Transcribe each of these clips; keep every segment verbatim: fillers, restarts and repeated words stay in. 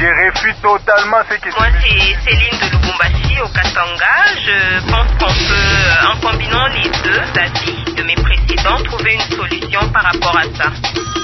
Je réfute totalement ce que Moi, c'est Céline de Lubumbashi au Katanga. Je pense qu'on peut, en combinant les deux avis de mes précédents, trouver une solution par rapport à ça.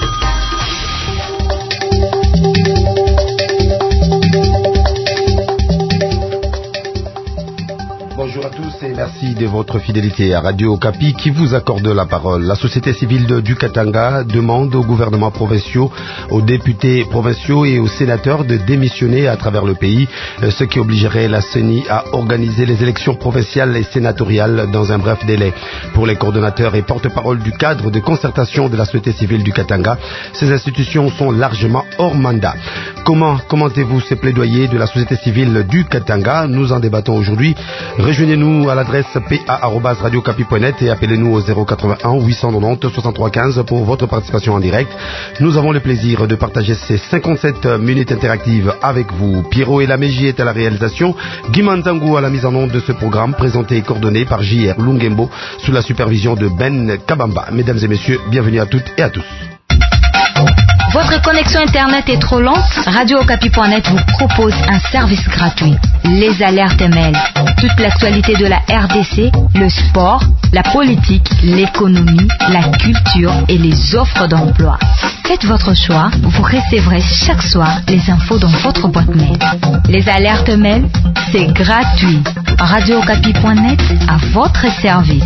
Bonjour à tous et merci de votre fidélité à Radio Okapi qui vous accorde la parole. La société civile de, du Katanga demande aux gouvernements provinciaux, aux députés provinciaux et aux sénateurs de démissionner à travers le pays, ce qui obligerait la C E N I à organiser les élections provinciales et sénatoriales dans un bref délai. Pour les coordonnateurs et porte-parole du cadre de concertation de la société civile du Katanga, ces institutions sont largement hors mandat. Comment commentez-vous ces plaidoyers de la société civile du Katanga? Nous en débattons aujourd'hui. Rejoignez-nous à l'adresse p a arobase radio okapi point net et appelez-nous au zéro quatre-vingt-un huit cent quatre-vingt-dix soixante-trois quinze pour votre participation en direct. Nous avons le plaisir de partager ces cinquante-sept minutes interactives avec vous. Pierrot et Laméji est à la réalisation, Guy Manzango à la mise en onde de ce programme, présenté et coordonné par J R Lungembo sous la supervision de Ben Kabamba. Mesdames et messieurs, bienvenue à toutes et à tous. Votre connexion Internet est trop lente? Radio Okapi point net vous propose un service gratuit. Les alertes mail. Toute l'actualité de la R D C, le sport, la politique, l'économie, la culture et les offres d'emploi. Faites votre choix, vous recevrez chaque soir les infos dans votre boîte mail. Les alertes mail, c'est gratuit. Radio Okapi point net à votre service.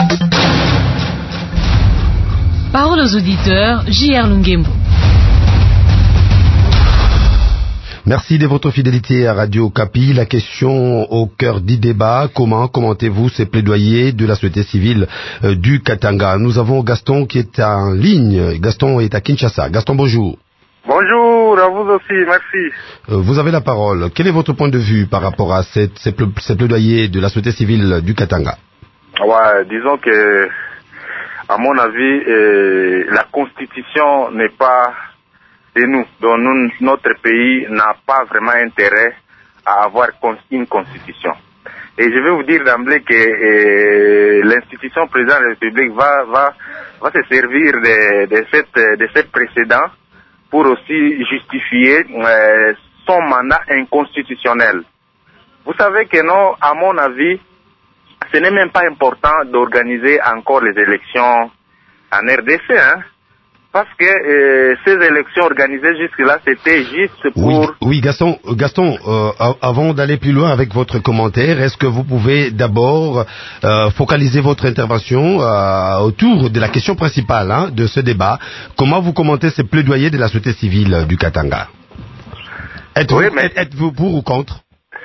Parole aux auditeurs, J R Lungembo. Merci de votre fidélité à Radio Okapi. La question au cœur du débat, comment commentez-vous ces plaidoyers de la société civile euh, du Katanga? Nous avons Gaston qui est en ligne. Gaston est à Kinshasa. Gaston, bonjour. Bonjour, à vous aussi, merci. Euh, vous avez la parole. Quel est votre point de vue par rapport à cette, ces, pla- ces plaidoyers de la société civile du Katanga? Ouais, disons que, à mon avis, euh, la Constitution n'est pas de nous. Donc nous, notre pays n'a pas vraiment intérêt à avoir une constitution. Et je vais vous dire d'emblée que euh, l'institution président de la République va, va, va se servir de, de, cette, de ce précédent pour aussi justifier euh, son mandat inconstitutionnel. Vous savez que non, à mon avis, ce n'est même pas important d'organiser encore les élections en R D C, hein. Parce que euh, ces élections organisées jusque-là, c'était juste pour... Oui, oui Gaston, Gaston euh, avant d'aller plus loin avec votre commentaire, est-ce que vous pouvez d'abord euh, focaliser votre intervention euh, autour de la question principale hein, de ce débat? Comment vous commentez ces plaidoyers de la société civile du Katanga? Êtes-vous, oui, mais... êtes-vous pour ou contre?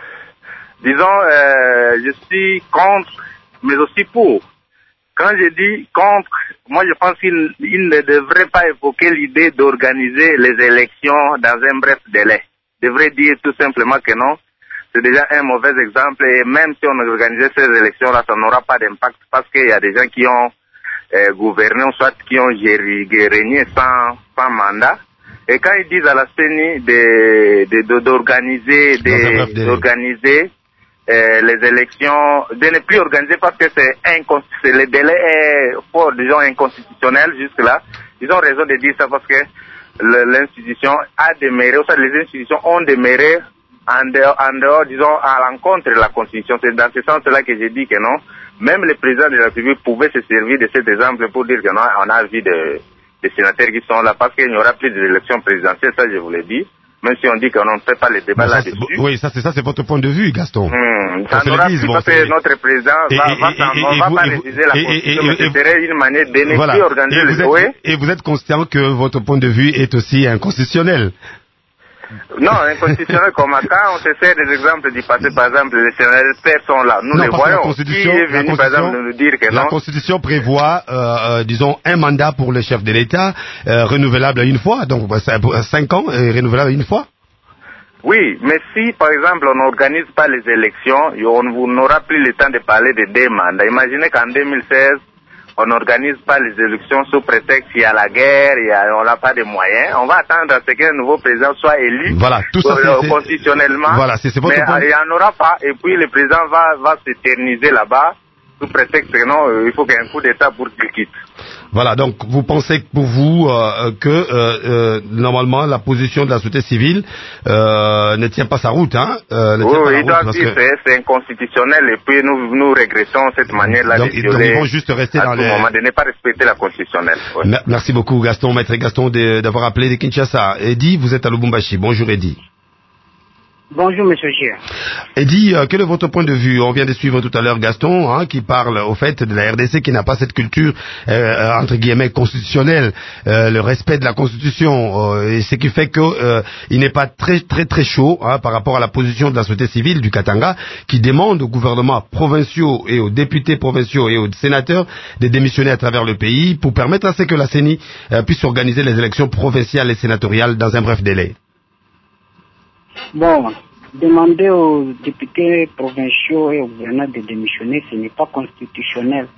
Disons, euh, je suis contre, mais aussi pour. Quand je dis contre, moi je pense qu'il il ne devrait pas évoquer l'idée d'organiser les élections dans un bref délai. Il devrait dire tout simplement que non. C'est déjà un mauvais exemple et même si on organisait ces élections-là, ça n'aura pas d'impact parce qu'il y a des gens qui ont euh, gouverné, ou soit qui ont géré, régné sans, sans mandat. Et quand ils disent à la C E N I de, de, de, d'organiser, de, d'organiser Euh, les élections, de ne plus organiser parce que c'est inconstitutionnel, le délai est fort, disons, inconstitutionnel jusque-là. Ils ont raison de dire ça parce que le, l'institution a demeuré, ou soit les institutions ont demeuré en dehors, en dehors, disons, à l'encontre de la Constitution. C'est dans ce sens-là que j'ai dit que non, même le président de la République pouvait se servir de cet exemple pour dire que non, on a vu des, des sénateurs qui sont là parce qu'il n'y aura plus d'élections présidentielles, ça je vous l'ai dit. Même si on dit qu'on ne fait pas le débat là-dessus. Oui, ça c'est ça, c'est votre point de vue, Gaston. Mmh, ça n'aura plus parce que notre président va, va, on ne va pas réviser la Constitution, mais ce serait une manière de ne plus organiser les oui. Et vous êtes conscient que votre point de vue est aussi inconstitutionnel? Non, inconstitutionnel comme quand on se sert des exemples du passé, par exemple, les sénateurs sont là, nous non, les voyons. La Constitution, qui est venu, par exemple, nous dire que la non. Constitution prévoit, euh, euh, disons, un mandat pour le chef de l'État, euh, renouvelable une fois, donc cinq ans, et renouvelable une fois. Oui, mais si, par exemple, on n'organise pas les élections, on n'aura plus le temps de parler de deux mandats. Imaginez qu'en deux mille seize, on n'organise pas les élections sous prétexte qu'il y a la guerre, il y a, on n'a pas de moyens. On va attendre à ce qu'un nouveau président soit élu. Voilà, tout ça, euh, c'est, constitutionnellement. Voilà, c'est, c'est votre mais point. il n'y en aura pas. Et puis le président va, va s'éterniser là-bas. sous prétexte que non, euh, il faut qu'il y ait un coup d'État pour qu'il quitte. Voilà, donc vous pensez que pour vous euh, que euh, euh, normalement la position de la société civile euh, ne tient pas sa route, hein euh, ne Oui, tient pas oui, la il doit route, dire parce que... c'est inconstitutionnel et puis nous, nous regrettons cette manière-là donc, de donc violer ils vont juste rester à dans tout les... moment, de ne pas respecter la constitutionnelle. Ouais. Mer- Merci beaucoup Gaston, maître Gaston de- d'avoir appelé de Kinshasa. Eddy, vous êtes à Lubumbashi. Bonjour Eddy. Bonjour, monsieur Gier. Eddy, euh, quel est votre point de vue? On vient de suivre tout à l'heure Gaston, hein, qui parle au fait de la R D C qui n'a pas cette culture euh, entre guillemets constitutionnelle, euh, le respect de la Constitution, euh, et ce qui fait que euh, il n'est pas très très très chaud hein, par rapport à la position de la société civile du Katanga, qui demande aux gouvernements provinciaux et aux députés provinciaux et aux sénateurs de démissionner à travers le pays pour permettre à ce que la C E N I euh, puisse organiser les élections provinciales et sénatoriales dans un bref délai. Bon, demander aux députés provinciaux et aux gouverneurs de démissionner, ce n'est pas constitutionnel.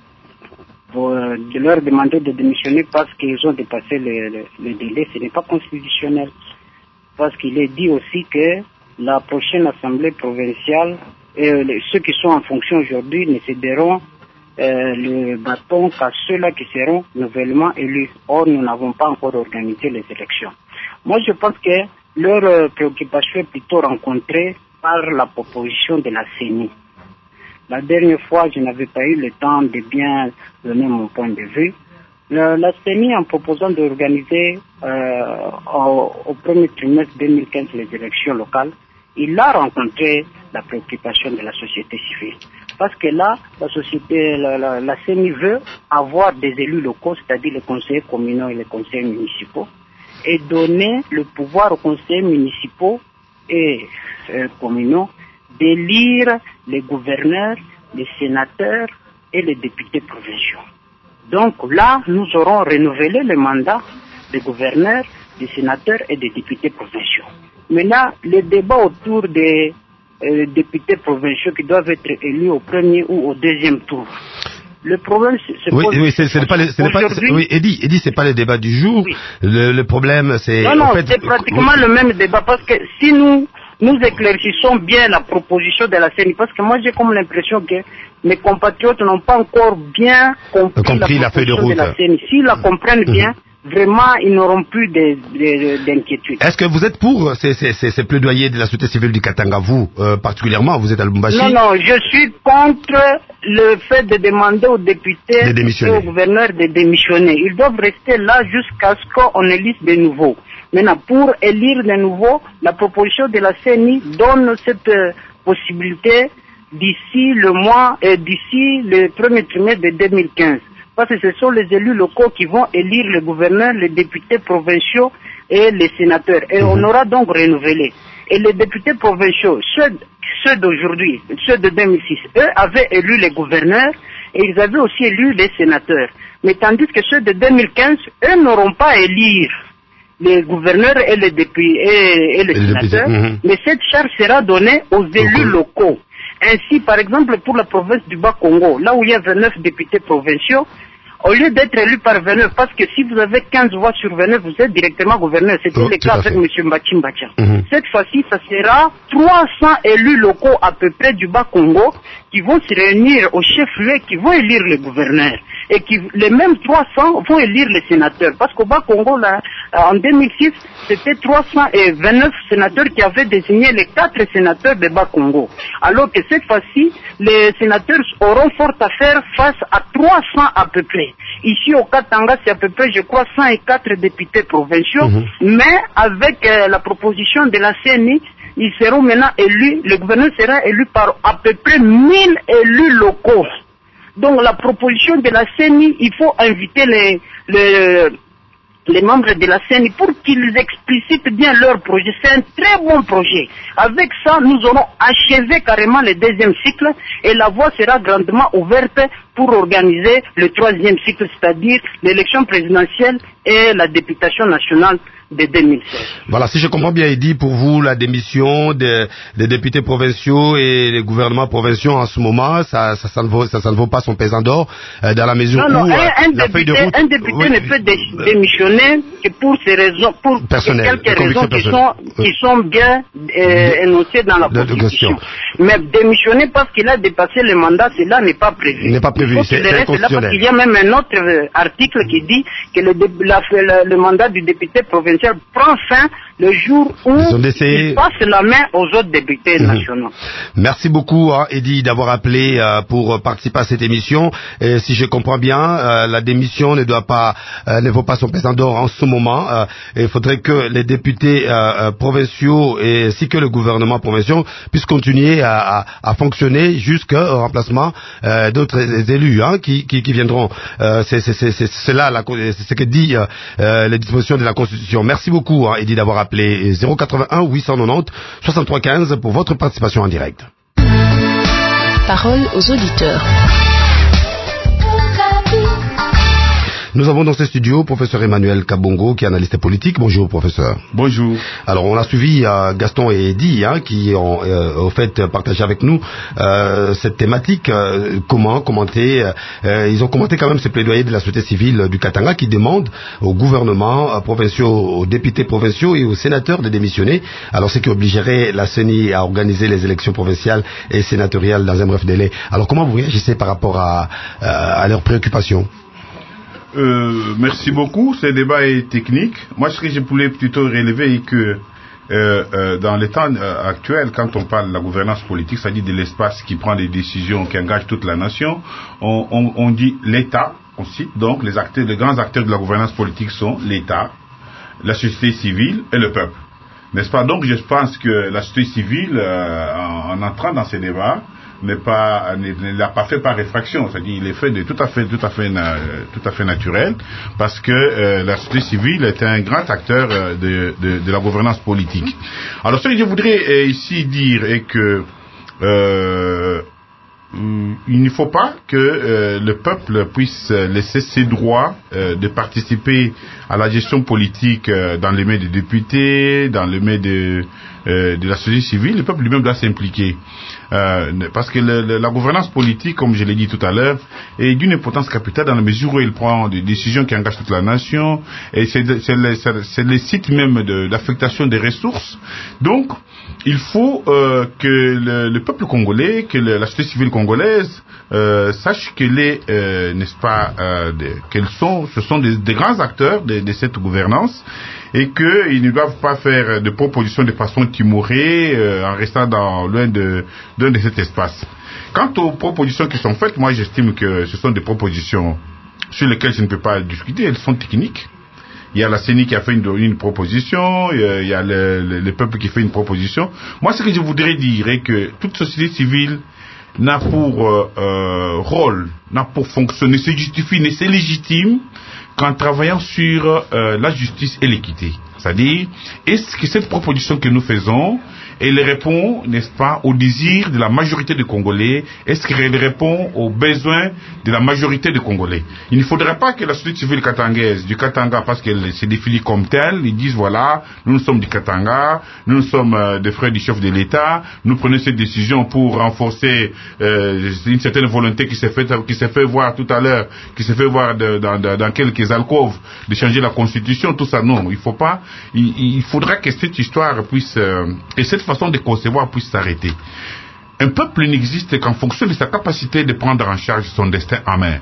Bon, euh, de leur demander de démissionner parce qu'ils ont dépassé le, le, le délai, ce n'est pas constitutionnel. Parce qu'il est dit aussi que la prochaine assemblée provinciale, et les, ceux qui sont en fonction aujourd'hui ne céderont euh, le bâton qu'à ceux-là qui seront nouvellement élus. Or, nous n'avons pas encore organisé les élections. Moi, je pense que leur euh, préoccupation est plutôt rencontrée par la proposition de la C E N I. La dernière fois, je n'avais pas eu le temps de bien donner mon point de vue. Le, la C E N I, en proposant d'organiser euh, au, au premier trimestre deux mille quinze les élections locales, il a rencontré la préoccupation de la société civile. Parce que là, la société, la, la, la C E N I veut avoir des élus locaux, c'est-à-dire les conseillers communaux et les conseillers municipaux, et donner le pouvoir aux conseillers municipaux et euh, communaux d'élire les gouverneurs, les sénateurs et les députés provinciaux. Donc là, nous aurons renouvelé le mandat des gouverneurs, des sénateurs et des députés provinciaux. Maintenant, le débat autour des euh, députés provinciaux qui doivent être élus au premier ou au deuxième tour. Le problème, c'est oui, oui, c'est, c'est pas, le, ce n'est pas, c'est, oui, Eddy, Eddy, c'est pas le débat du jour. Oui. Le, le problème, c'est. Non, non, en fait, c'est pratiquement oui. le même débat parce que si nous nous éclaircissons bien la proposition de la C E N I, parce que moi j'ai comme l'impression que mes compatriotes n'ont pas encore bien compris, compris la, la feuille de route de la C E N I. S'ils la comprennent mmh. bien, vraiment, ils n'auront plus de, de, d'inquiétude. Est-ce que vous êtes pour ces, ces, ces, ces plaidoyers de la société civile du Katanga, vous, euh, particulièrement, vous êtes à Lubumbashi? Non, non, je suis contre le fait de demander aux députés et aux gouverneurs de démissionner. Ils doivent rester là jusqu'à ce qu'on élise de nouveau. Maintenant, pour élire de nouveau, la proposition de la C E N I donne cette euh, possibilité d'ici le mois, euh, d'ici le premier trimestre de deux mille quinze. Parce que ce sont les élus locaux qui vont élire les gouverneurs, les députés provinciaux et les sénateurs. Et mmh. on aura donc renouvelé. Et les députés provinciaux, ceux, ceux d'aujourd'hui, ceux de deux mille six, eux avaient élu les gouverneurs et ils avaient aussi élu les sénateurs. Mais tandis que ceux de deux mille quinze, eux n'auront pas à élire les gouverneurs et les députés et, et les sénateurs, mmh. mais cette charge sera donnée aux élus okay. locaux. Ainsi, par exemple, pour la province du Bas-Congo, là où il y a vingt-neuf députés provinciaux, au lieu d'être élus par vingt-neuf, parce que si vous avez quinze voix sur vingt-neuf, vous êtes directement gouverneur. C'était oh, le cas avec M. Mbachi Mbacha. Mm-hmm. Cette fois-ci, ça sera trois cents élus locaux à peu près du Bas-Congo qui vont se réunir au chef-lieu, qui vont élire les gouverneurs. Et qui, les mêmes trois cents vont élire les sénateurs. Parce qu'au Bas-Congo, là, en deux mille six, c'était trois cent vingt-neuf sénateurs qui avaient désigné les quatre sénateurs de Bas-Congo. Alors que cette fois-ci, les sénateurs auront fort à faire face à trois cents à peu près. Ici au Katanga, c'est à peu près, je crois, cent quatre députés provinciaux. Mmh. Mais avec euh, la proposition de la C E N I, ils seront maintenant élus, le gouverneur sera élu par à peu près mille élus locaux. Donc la proposition de la C E N I, il faut inviter les, les, les membres de la C E N I pour qu'ils explicitent bien leur projet. C'est un très bon projet. Avec ça, nous aurons achevé carrément le deuxième cycle et la voie sera grandement ouverte pour organiser le troisième cycle, c'est-à-dire l'élection présidentielle et la députation nationale de deux mille seize. Voilà, si je comprends bien, Eddy, pour vous, la démission des, des députés provinciaux et des gouvernements provinciaux en ce moment, ça, ça, ça, ne, vaut, ça, ça ne vaut pas son pesant d'or, euh, dans la mesure non, non, où un, euh, un la député, feuille de route... Un député oui, ne peut dé- démissionner que pour ces raisons, pour personnelles, quelques raisons qui sont, qui sont bien euh, énoncées dans la Constitution. Mais démissionner parce qu'il a dépassé le mandat, cela n'est pas prévu. N'est pas prévu, c'est inconstitutionnel. Parce qu'il y a même un autre euh, article qui dit que le, la, le, le mandat du député provincial prend fin le jour où il passe la main aux autres députés mmh. nationaux. Merci beaucoup, hein, Eddy, d'avoir appelé euh, pour participer à cette émission. Et si je comprends bien, euh, la démission ne doit pas, euh, ne vaut pas son pesant d'or en ce moment. Euh, il faudrait que les députés euh, provinciaux et ainsi que le gouvernement provincial puissent continuer à, à, à fonctionner jusqu'au remplacement euh, d'autres élus hein, qui, qui, qui viendront. Euh, c'est, c'est, c'est, c'est là, la, c'est ce que dit euh, euh, les dispositions de la Constitution. Merci beaucoup, hein, Eddy, d'avoir appelé zéro quatre-vingt-un huit cent quatre-vingt-dix soixante-trois quinze pour votre participation en direct. Parole aux auditeurs. Nous avons dans ce studio professeur Emmanuel Kabongo, qui est analyste politique. Bonjour, professeur. Bonjour. Alors, on a suivi euh, Gaston et Eddy, hein, qui ont euh, au fait partagé avec nous euh, cette thématique. Euh, comment commenter euh, Ils ont commenté quand même ce plaidoyer de la société civile du Katanga qui demande au gouvernement euh, provinciaux, aux députés provinciaux et aux sénateurs de démissionner. Alors, ce qui obligerait la C E N I à organiser les élections provinciales et sénatoriales dans un bref délai. Alors, comment vous réagissez par rapport à, à, à leurs préoccupations? Euh, merci beaucoup. Ce débat est technique. Moi, ce que je voulais plutôt relever est que euh, euh, dans les temps euh, actuels, quand on parle de la gouvernance politique, c'est-à-dire de l'espace qui prend des décisions, qui engage toute la nation, on, on, on dit l'État, on cite donc les acteurs, les grands acteurs de la gouvernance politique sont l'État, la société civile et le peuple. N'est-ce pas? Donc, je pense que la société civile, euh, en, en entrant dans ces débats, n'est pas, ne l'a pas fait par réfraction, c'est-à-dire il est fait de tout à fait, tout à fait, na, tout à fait naturel, parce que euh, la société civile est un grand acteur euh, de, de, de la gouvernance politique. Alors ce que je voudrais euh, ici dire est que euh, il ne faut pas que euh, le peuple puisse laisser ses droits euh, de participer à la gestion politique euh, dans les mains des députés, dans les mains de, euh, de la société civile. Le peuple lui-même doit s'impliquer. Euh, parce que le, le, la gouvernance politique, comme je l'ai dit tout à l'heure, est d'une importance capitale dans la mesure où il prend des décisions qui engagent toute la nation, et c'est, c'est, le, c'est le site même de, d'affectation des ressources. Donc, il faut euh, que le, le peuple congolais, que le, la société civile congolaise euh, sache qu'elle est, euh, n'est-ce pas, euh, de, qu'elles sont, ce sont des, des grands acteurs de, de cette gouvernance, et qu'ils ne doivent pas faire de propositions de façon timorée euh, en restant dans loin de, d'un de cet espace. Quant aux propositions qui sont faites, moi j'estime que ce sont des propositions sur lesquelles je ne peux pas discuter, elles sont techniques. Il y a la C E N I qui a fait une, une proposition, il y a le, le, le peuple qui fait une proposition. Moi ce que je voudrais dire est que toute société civile n'a pour euh, euh, rôle, n'a pour fonctionner, se justifie, c'est légitime qu'en travaillant sur euh, la justice et l'équité. C'est-à-dire, est-ce que cette proposition que nous faisons, elle répond, n'est-ce pas, aux désirs de la majorité des Congolais? Est-ce qu'elle répond aux besoins de la majorité des Congolais? Il ne faudrait pas que la société civile katangaise, du Katanga, parce qu'elle se définit comme telle, ils disent, voilà, nous, nous sommes du Katanga, nous, nous sommes euh, des frères du chef de l'État, nous prenons cette décision pour renforcer euh, une certaine volonté qui s'est fait, qui s'est fait voir tout à l'heure, qui s'est fait voir de, dans, de, dans quelques alcôves, de changer la Constitution, tout ça, non, il faut pas, il, il faudra que cette histoire puisse, euh, et cette façon de concevoir puisse s'arrêter. Un peuple n'existe qu'en fonction de sa capacité de prendre en charge son destin en main.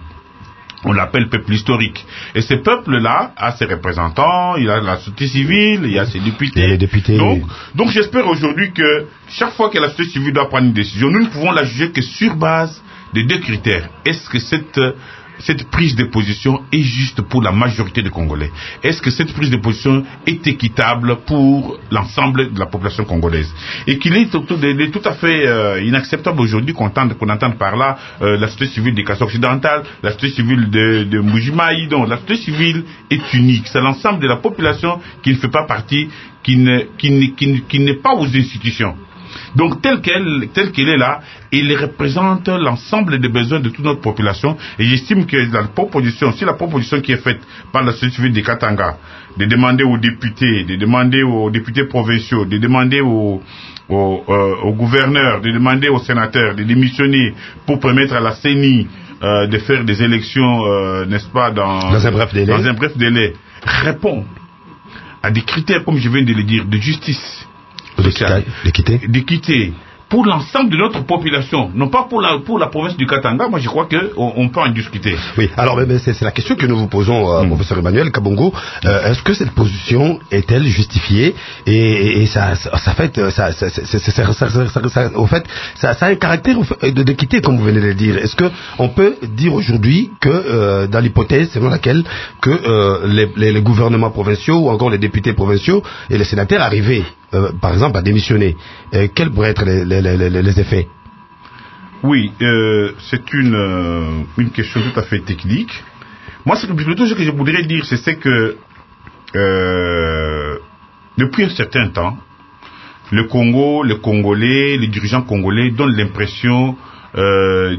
On l'appelle peuple historique. Et ce peuple-là a ses représentants, il a la société civile, il y a ses députés. Les députés. Donc, donc j'espère aujourd'hui que chaque fois que la société civile doit prendre une décision, nous ne pouvons la juger que sur base de deux critères. Est-ce que cette cette prise de position est juste pour la majorité des Congolais? Est-ce que cette prise de position est équitable pour l'ensemble de la population congolaise? Et qu'il est tout, tout, tout à fait euh, inacceptable aujourd'hui qu'on entende, qu'on entende par là euh, la société civile des Kassai occidentales, la société civile de, de Mbujimayi. Donc la société civile est unique. C'est l'ensemble de la population qui ne fait pas partie, qui ne, qui ne, qui ne, qui n'est pas aux institutions. Donc tel qu'elle, tel qu'il est là, il représente l'ensemble des besoins de toute notre population. Et j'estime que la proposition, si la proposition qui est faite par la société civile de Katanga, de demander aux députés, de demander aux députés provinciaux, de demander aux Aux, euh, aux gouverneurs, de demander aux sénateurs de démissionner pour permettre à la C E N I euh, de faire des élections, euh, n'est-ce pas, dans, dans, un bref délai. dans un bref délai, répond à des critères, comme je viens de le dire, de justice sociale, d'équité, d'équité, pour l'ensemble de notre population, non pas pour la, pour la province du Katanga. Moi, je crois qu'on on peut en discuter. Oui, alors mais, mais c'est, c'est la question que nous vous posons, euh, mm. professeur Emmanuel Kabongo. Euh, est-ce que cette position est-elle justifiée? Et, et, et ça, ça, ça fait, ça, ça, ça, ça, ça, ça, ça, au fait, ça, ça a un caractère d'équité, comme vous venez de le dire. Est-ce que on peut dire aujourd'hui que, euh, dans l'hypothèse selon laquelle que euh, les, les, les gouvernements provinciaux ou encore les députés provinciaux et les sénateurs arrivaient, euh, par exemple, à démissionner, euh, quels pourraient être les, les, les, les effets? Oui, euh, c'est une, euh, une question tout à fait technique. Moi, c'est plutôt ce que je voudrais dire, c'est, c'est que euh, depuis un certain temps, le Congo, les Congolais, les dirigeants congolais donnent l'impression euh,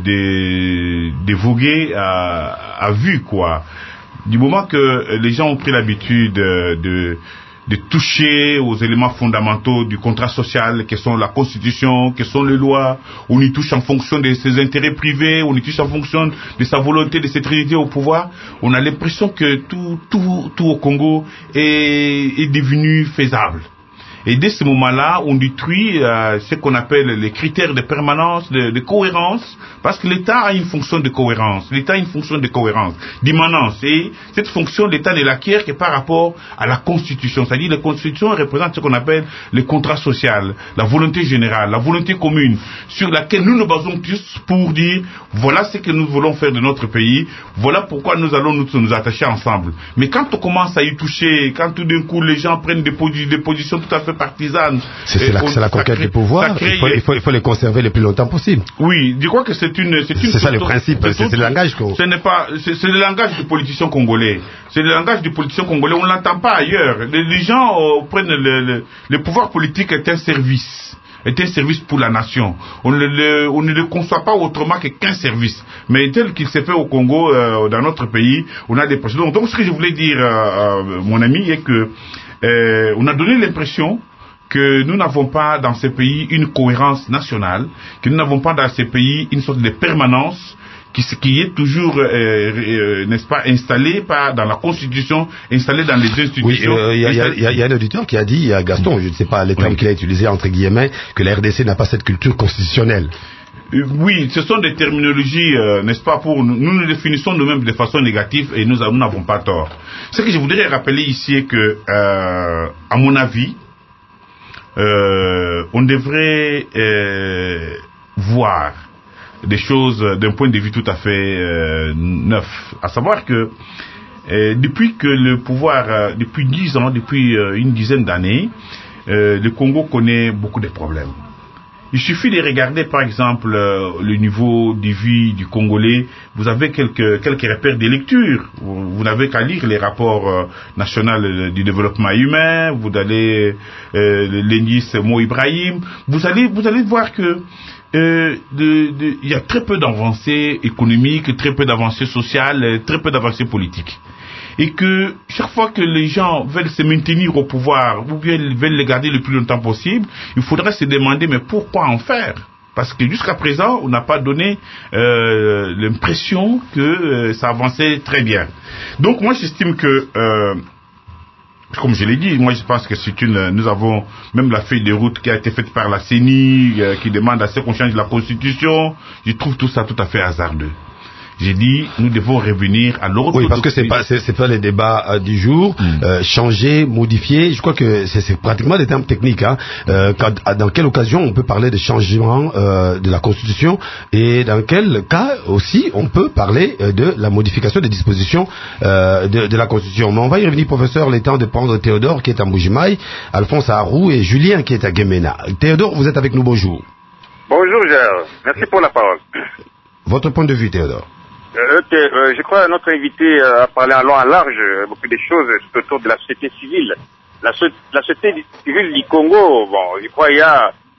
de, de voguer à, à vue, quoi. Du moment que les gens ont pris l'habitude de, de de toucher aux éléments fondamentaux du contrat social, que sont la constitution, que sont les lois, on y touche en fonction de ses intérêts privés, on y touche en fonction de sa volonté de s'être arrivé au pouvoir, on a l'impression que tout, tout, tout au Congo est, est devenu faisable. Et dès ce moment-là, on détruit euh, ce qu'on appelle les critères de permanence, de, de cohérence, parce que l'État a une fonction de cohérence, l'État a une fonction de cohérence, d'immanence. Et cette fonction, l'État ne l'acquiert que par rapport à la Constitution. C'est-à-dire, la Constitution représente ce qu'on appelle le contrat social, la volonté générale, la volonté commune, sur laquelle nous nous basons tous pour dire, voilà ce que nous voulons faire de notre pays, voilà pourquoi nous allons nous, nous attacher ensemble. Mais quand on commence à y toucher, quand tout d'un coup les gens prennent des, posi- des positions tout à fait partisanes. C'est, c'est, la, c'est la conquête crée, du pouvoir. Crée, il, faut, il, faut, il faut les conserver le plus longtemps possible. Oui, je crois que c'est une... C'est, une c'est ça le principe, c'est, c'est, c'est le langage. Qu'on... Ce n'est pas... C'est, c'est le langage du politicien congolais. C'est le langage du politicien congolais. On ne l'entend pas ailleurs. Les, les gens euh, prennent le, le... Le pouvoir politique est un service. Est un service pour la nation. On, le, le, on ne le conçoit pas autrement que qu'un service. Mais tel qu'il s'est fait au Congo, euh, dans notre pays, on a des précédents. Donc ce que je voulais dire, euh, euh, mon ami, est que euh, on a donné l'impression que nous n'avons pas dans ces pays une cohérence nationale, que nous n'avons pas dans ces pays une sorte de permanence qui, qui est toujours, euh, euh, n'est-ce pas, installée par, dans la Constitution, installée dans les institutions. Oui, il euh, y, y, y, y a un auditeur qui a dit, il y a Gaston, je ne sais pas les termes oui. qu'il a utilisés entre guillemets, que la R D C n'a pas cette culture constitutionnelle. Euh, oui, ce sont des terminologies, euh, n'est-ce pas, pour nous, nous nous définissons nous-mêmes de façon négative et nous, nous n'avons pas tort. Ce que je voudrais rappeler ici est que, euh, à mon avis, euh, on devrait euh, voir des choses d'un point de vue tout à fait euh, neuf. À savoir que euh, depuis que le pouvoir, euh, depuis dix ans, depuis euh, une dizaine d'années, euh, le Congo connaît beaucoup de problèmes. Il suffit de regarder par exemple euh, le niveau de vie du Congolais. Vous avez quelques quelques repères de lecture. Vous, vous n'avez qu'à lire les rapports euh, nationaux du développement humain. Vous allez euh, l'indice Mo Ibrahim. Vous allez vous allez voir que euh, de, de, il y a très peu d'avancées économiques, très peu d'avancées sociales, très peu d'avancées politiques. Et que chaque fois que les gens veulent se maintenir au pouvoir ou bien veulent les garder le plus longtemps possible, il faudrait se demander mais pourquoi en faire? Parce que jusqu'à présent, on n'a pas donné euh, l'impression que euh, ça avançait très bien. Donc moi j'estime que, euh, comme je l'ai dit, moi je pense que c'est une... Nous avons même la feuille de route qui a été faite par la C E N I, euh, qui demande à ce qu'on change la Constitution. Je trouve tout ça tout à fait hasardeux. J'ai dit, nous devons revenir à l'ordre. Oui, parce que c'est pas, c'est, c'est pas les débats euh, du jour. Mm. Euh, changer, modifier. Je crois que c'est, c'est pratiquement des termes techniques. Hein. Euh, quand, dans quelle occasion on peut parler de changement euh, de la Constitution et dans quel cas aussi on peut parler euh, de la modification des dispositions euh, de, de la Constitution. Mais on va y revenir, professeur. Le temps de prendre Théodore qui est à Mbujimaï, Alphonse à Arou et Julien qui est à Guémena. Théodore, vous êtes avec nous. Bonjour. Bonjour, Gérard. Merci pour la parole. Votre point de vue, Théodore. Euh, okay, euh, je crois que notre invité euh, a parlé en long en large euh, beaucoup de choses euh, autour de la société civile. La, so- la société civile du Congo, bon, je crois qu'il y a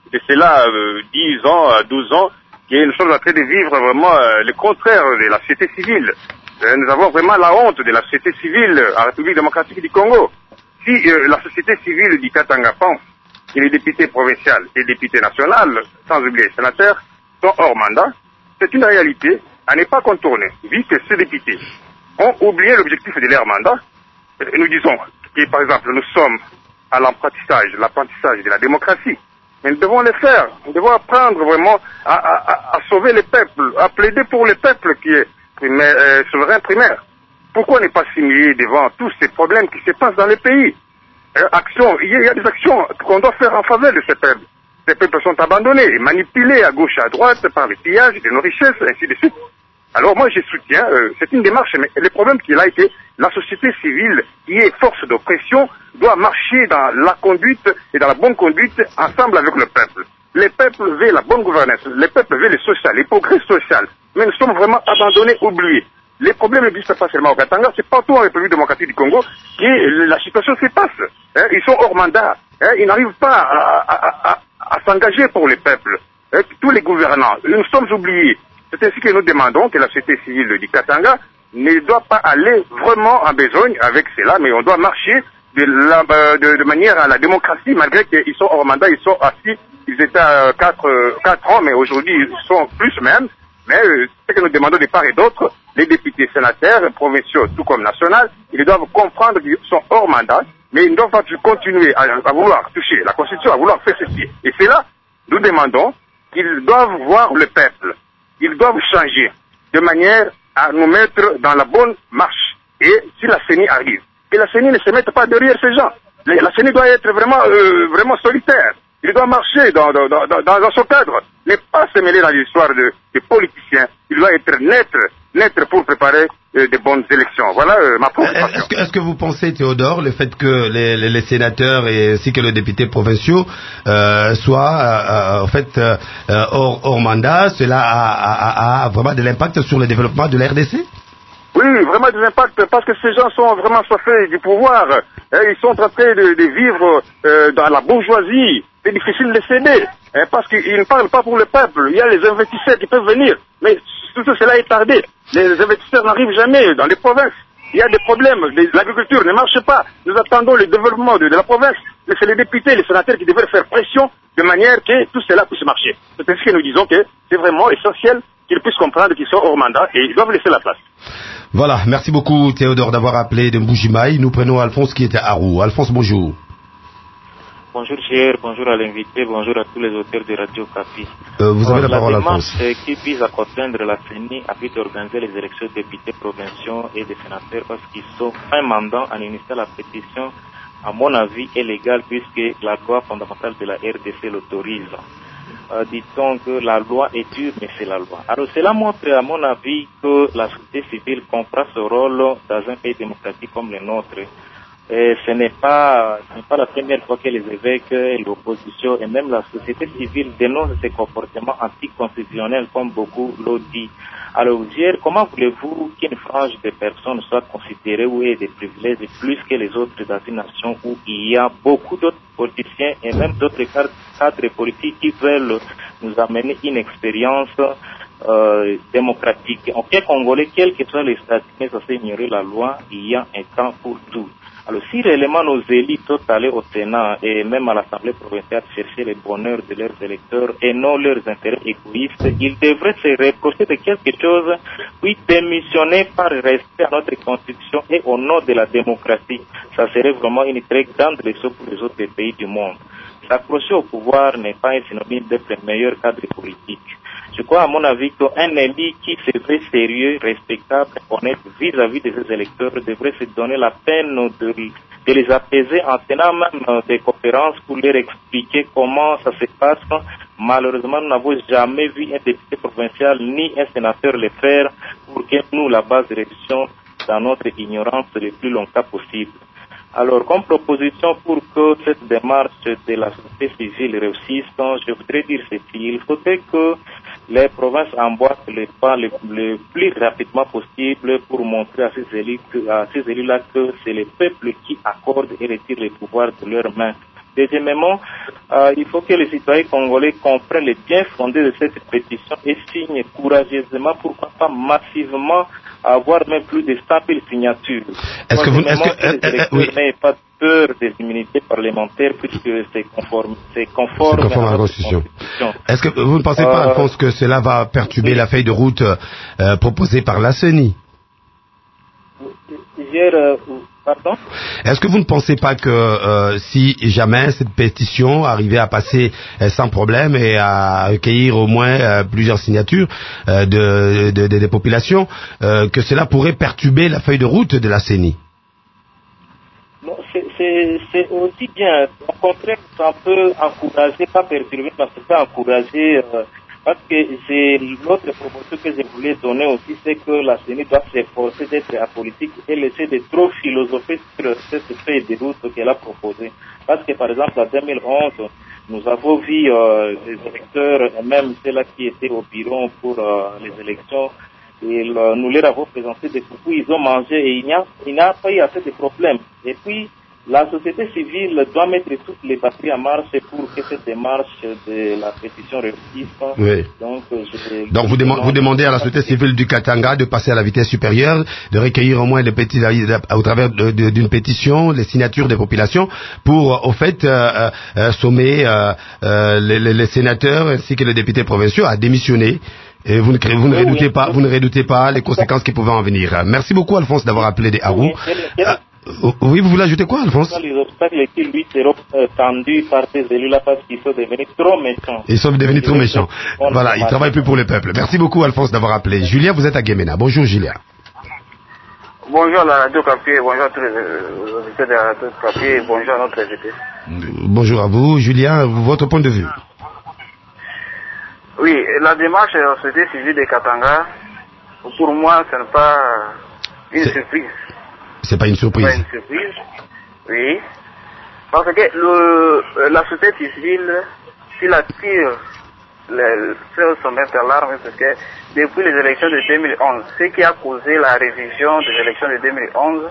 de cela euh, dix ans, à douze ans, que nous sommes en train de vivre vraiment euh, le contraire de la société civile. Euh, nous avons vraiment la honte de la société civile en République démocratique du Congo. Si euh, la société civile du Katanga pense que les députés provinciaux et députés nationaux, sans oublier les sénateurs, sont hors mandat, c'est une réalité à ne pas contourner, vu que ces députés ont oublié l'objectif de leur mandat. Nous disons que, par exemple, nous sommes à l'apprentissage, l'apprentissage de la démocratie. Mais nous devons le faire. Nous devons apprendre vraiment à, à, à sauver les peuples, à plaider pour les peuples qui est primaire, euh, souverain primaire. Pourquoi ne pas s'humilier devant tous ces problèmes qui se passent dans les pays? euh, action, il, y a, il y a des actions qu'on doit faire en faveur de ces peuples. Ces peuples sont abandonnés et manipulés à gauche et à droite par les pillages de nos richesses, ainsi de suite. Alors moi je soutiens, euh, c'est une démarche, mais le problème qui est là est que la société civile, qui est force d'oppression, doit marcher dans la conduite et dans la bonne conduite ensemble avec le peuple. Les peuples veulent la bonne gouvernance, les peuples veulent le social, les progrès social, mais nous sommes vraiment abandonnés, oubliés. Les problèmes n'existent pas seulement au Katanga, c'est partout en République démocratique du Congo que la situation se passe. Hein, ils sont hors mandat, hein, ils n'arrivent pas à, à, à, à s'engager pour les peuples. Hein, tous les gouvernants, nous sommes oubliés. C'est ainsi que nous demandons que la société civile du Katanga ne doit pas aller vraiment en besogne avec cela, mais on doit marcher de, la, de, de manière à la démocratie, malgré qu'ils sont hors mandat, ils sont assis, ils étaient à quatre ans, mais aujourd'hui ils sont plus même. Mais euh, ce que nous demandons de part et d'autre, les députés sénateurs, provinciaux, tout comme nationaux, ils doivent comprendre qu'ils sont hors mandat, mais ils ne doivent pas continuer à, à vouloir toucher la Constitution, à vouloir faire ceci. Et c'est là, nous demandons qu'ils doivent voir le peuple. Ils doivent changer de manière à nous mettre dans la bonne marche. Et si la C E N I arrive, que la C E N I ne se mette pas derrière ces gens. La C E N I doit être vraiment, euh, vraiment solitaire. Il doit marcher dans, dans, dans, dans, dans son cadre, ne pas se mêler dans l'histoire de, de politiciens. Il doit être naître, naître pour préparer euh, de bonnes élections. Voilà euh, ma préoccupation. Est-ce que, est-ce que vous pensez, Théodore, le fait que les, les, les sénateurs et ainsi que les députés provinciaux euh, soient euh, en fait euh, hors, hors mandat, cela a, a, a vraiment de l'impact sur le développement de l'R D C? Oui, vraiment des impacts, parce que ces gens sont vraiment soifés du pouvoir. Ils sont en train de, de vivre euh, dans la bourgeoisie. C'est difficile de céder, hein, parce qu'ils ne parlent pas pour le peuple. Il y a les investisseurs qui peuvent venir, mais tout cela est tardé. Les investisseurs n'arrivent jamais dans les provinces. Il y a des problèmes, l'agriculture ne marche pas. Nous attendons le développement de, de la province, mais c'est les députés, les sénateurs qui devraient faire pression de manière que tout cela puisse marcher. C'est ainsi que nous disons que c'est vraiment essentiel qu'ils puissent comprendre qu'ils sont hors mandat et ils doivent laisser la place. Voilà, merci beaucoup Théodore d'avoir appelé de Mbujimaï. Nous prenons Alphonse qui était à Roux. Alphonse, bonjour. Bonjour Cher, bonjour à l'invité, bonjour à tous les auteurs de Radio Kapi. Euh, vous avez la, la parole Alphonse. La démarche qui vise à contraindre la C E N I a pu d'organiser les élections de députés provinciaux et des sénateurs parce qu'ils sont fin mandat en initiant la pétition, à mon avis, est légale puisque la loi fondamentale de la R D C l'autorise. Euh, dit-on que la loi est dure, mais c'est la loi. Alors cela montre, à mon avis, que la société civile comprend ce rôle dans un pays démocratique comme le nôtre. Et ce n'est pas, ce n'est pas la première fois que les évêques, l'opposition et même la société civile dénoncent ces comportements anticonstitutionnels, comme beaucoup l'ont dit. Alors, Gérard, comment voulez-vous qu'une frange de personnes soit considérée ou ait des privilèges plus que les autres dans une nation où il y a beaucoup d'autres politiciens et même d'autres cadres politiques qui veulent nous amener une expérience euh, démocratique. En fait, Congolais, quels que soient les statuts, mais ça c'est ignorer la loi, il y a un temps pour tout. Alors, si réellement nos élites sont allés au Sénat et même à l'Assemblée provinciale chercher le bonheur de leurs électeurs et non leurs intérêts égoïstes, ils devraient se reprocher de quelque chose, puis démissionner par respect à notre Constitution et au nom de la démocratie. Ça serait vraiment une très grande leçon pour les autres pays du monde. S'accrocher au pouvoir n'est pas un synonyme d'être le meilleur cadre politique. Je crois, à mon avis, qu'un élu qui se veut sérieux, respectable, honnête vis-à-vis de ses électeurs devrait se donner la peine de, de les apaiser en tenant même des conférences pour leur expliquer comment ça se passe. Malheureusement, nous n'avons jamais vu un député provincial ni un sénateur le faire pour que nous, la base de réduction dans notre ignorance le plus longtemps possible. Alors, comme proposition pour que cette démarche de la société civile réussisse, je voudrais dire ceci. Il faudrait que les provinces emboîtent les pas le, le plus rapidement possible pour montrer à ces élus, à ces élus-là que c'est le peuple qui accorde et retire les pouvoirs de leurs mains. Deuxièmement, euh, il faut que les citoyens congolais comprennent les bien fondés de cette pétition et signent courageusement, pourquoi pas massivement, avoir même plus de cent mille signatures. Est-ce que vous, est-ce que, que les électeurs euh, euh, oui. n'aient pas peur des immunités parlementaires puisque c'est conforme, c'est conforme, c'est conforme à la Constitution. Constitution. Est-ce que vous ne pensez pas, euh, Alphonse, que cela va perturber oui. la feuille de route euh, proposée par la C E N I? Hier, euh, pardon? Est-ce que vous ne pensez pas que euh, si jamais cette pétition arrivait à passer euh, sans problème et à recueillir au moins euh, plusieurs signatures euh, de, de, de, des populations, euh, que cela pourrait perturber la feuille de route de la C E N I? Non, c'est, c'est, c'est aussi bien. Au contraire, ça peut encourager, pas perturber, mais ça peut encourager. Euh, Parce que c'est l'autre promotion que je voulais donner aussi, c'est que la C E N I doit s'efforcer d'être apolitique et laisser de trop philosopher sur cette feuille de route qu'elle a proposée. Parce que par exemple en deux mille onze, nous avons vu euh, les électeurs, et même ceux-là qui étaient au bureau pour euh, les élections, et le, nous leur avons présenté des coucous, ils ont mangé et il n'y a, il n'y a pas eu assez de problèmes. Et puis, la société civile doit mettre toutes les batteries en marche pour que cette démarche de la pétition réussisse. Oui. Donc, je, Donc vous, demande, vous demandez à la société civile du Katanga de passer à la vitesse supérieure, de recueillir au moins les petits, au travers de, de, d'une pétition les signatures des populations pour, au fait, euh, euh, sommer euh, euh, les, les, les sénateurs ainsi que les députés provinciaux à démissionner. Et vous ne, vous ne oui, redoutez oui. pas, vous ne redoutez pas les conséquences qui pouvaient en venir. Merci beaucoup, Alphonse, d'avoir appelé des Harou. Oui, Oui, vous voulez ajouter quoi, Alphonse? Les obstacles qui lui seront tendus par ces élus-là parce qu'ils sont devenus trop méchants. Ils sont devenus trop méchants. Voilà, ils ne travaillent plus pour le peuple. Merci beaucoup, Alphonse, d'avoir appelé. Julien, vous êtes à Guémena. Bonjour, Julien. Bonjour la radio Capier, bonjour à tous les auditeurs de la radio Capier, bonjour à notre invité. Bonjour à vous, Julien, votre point de vue. Oui, la démarche de la société civile de Katanga, pour moi, ce n'est pas une C'est... surprise. C'est pas une surprise. C'est pas une surprise, oui. Parce que le, la société civile, s'il attire sur son alarme, c'est que depuis les élections de deux mille onze, ce qui a causé la révision des élections de deux mille onze,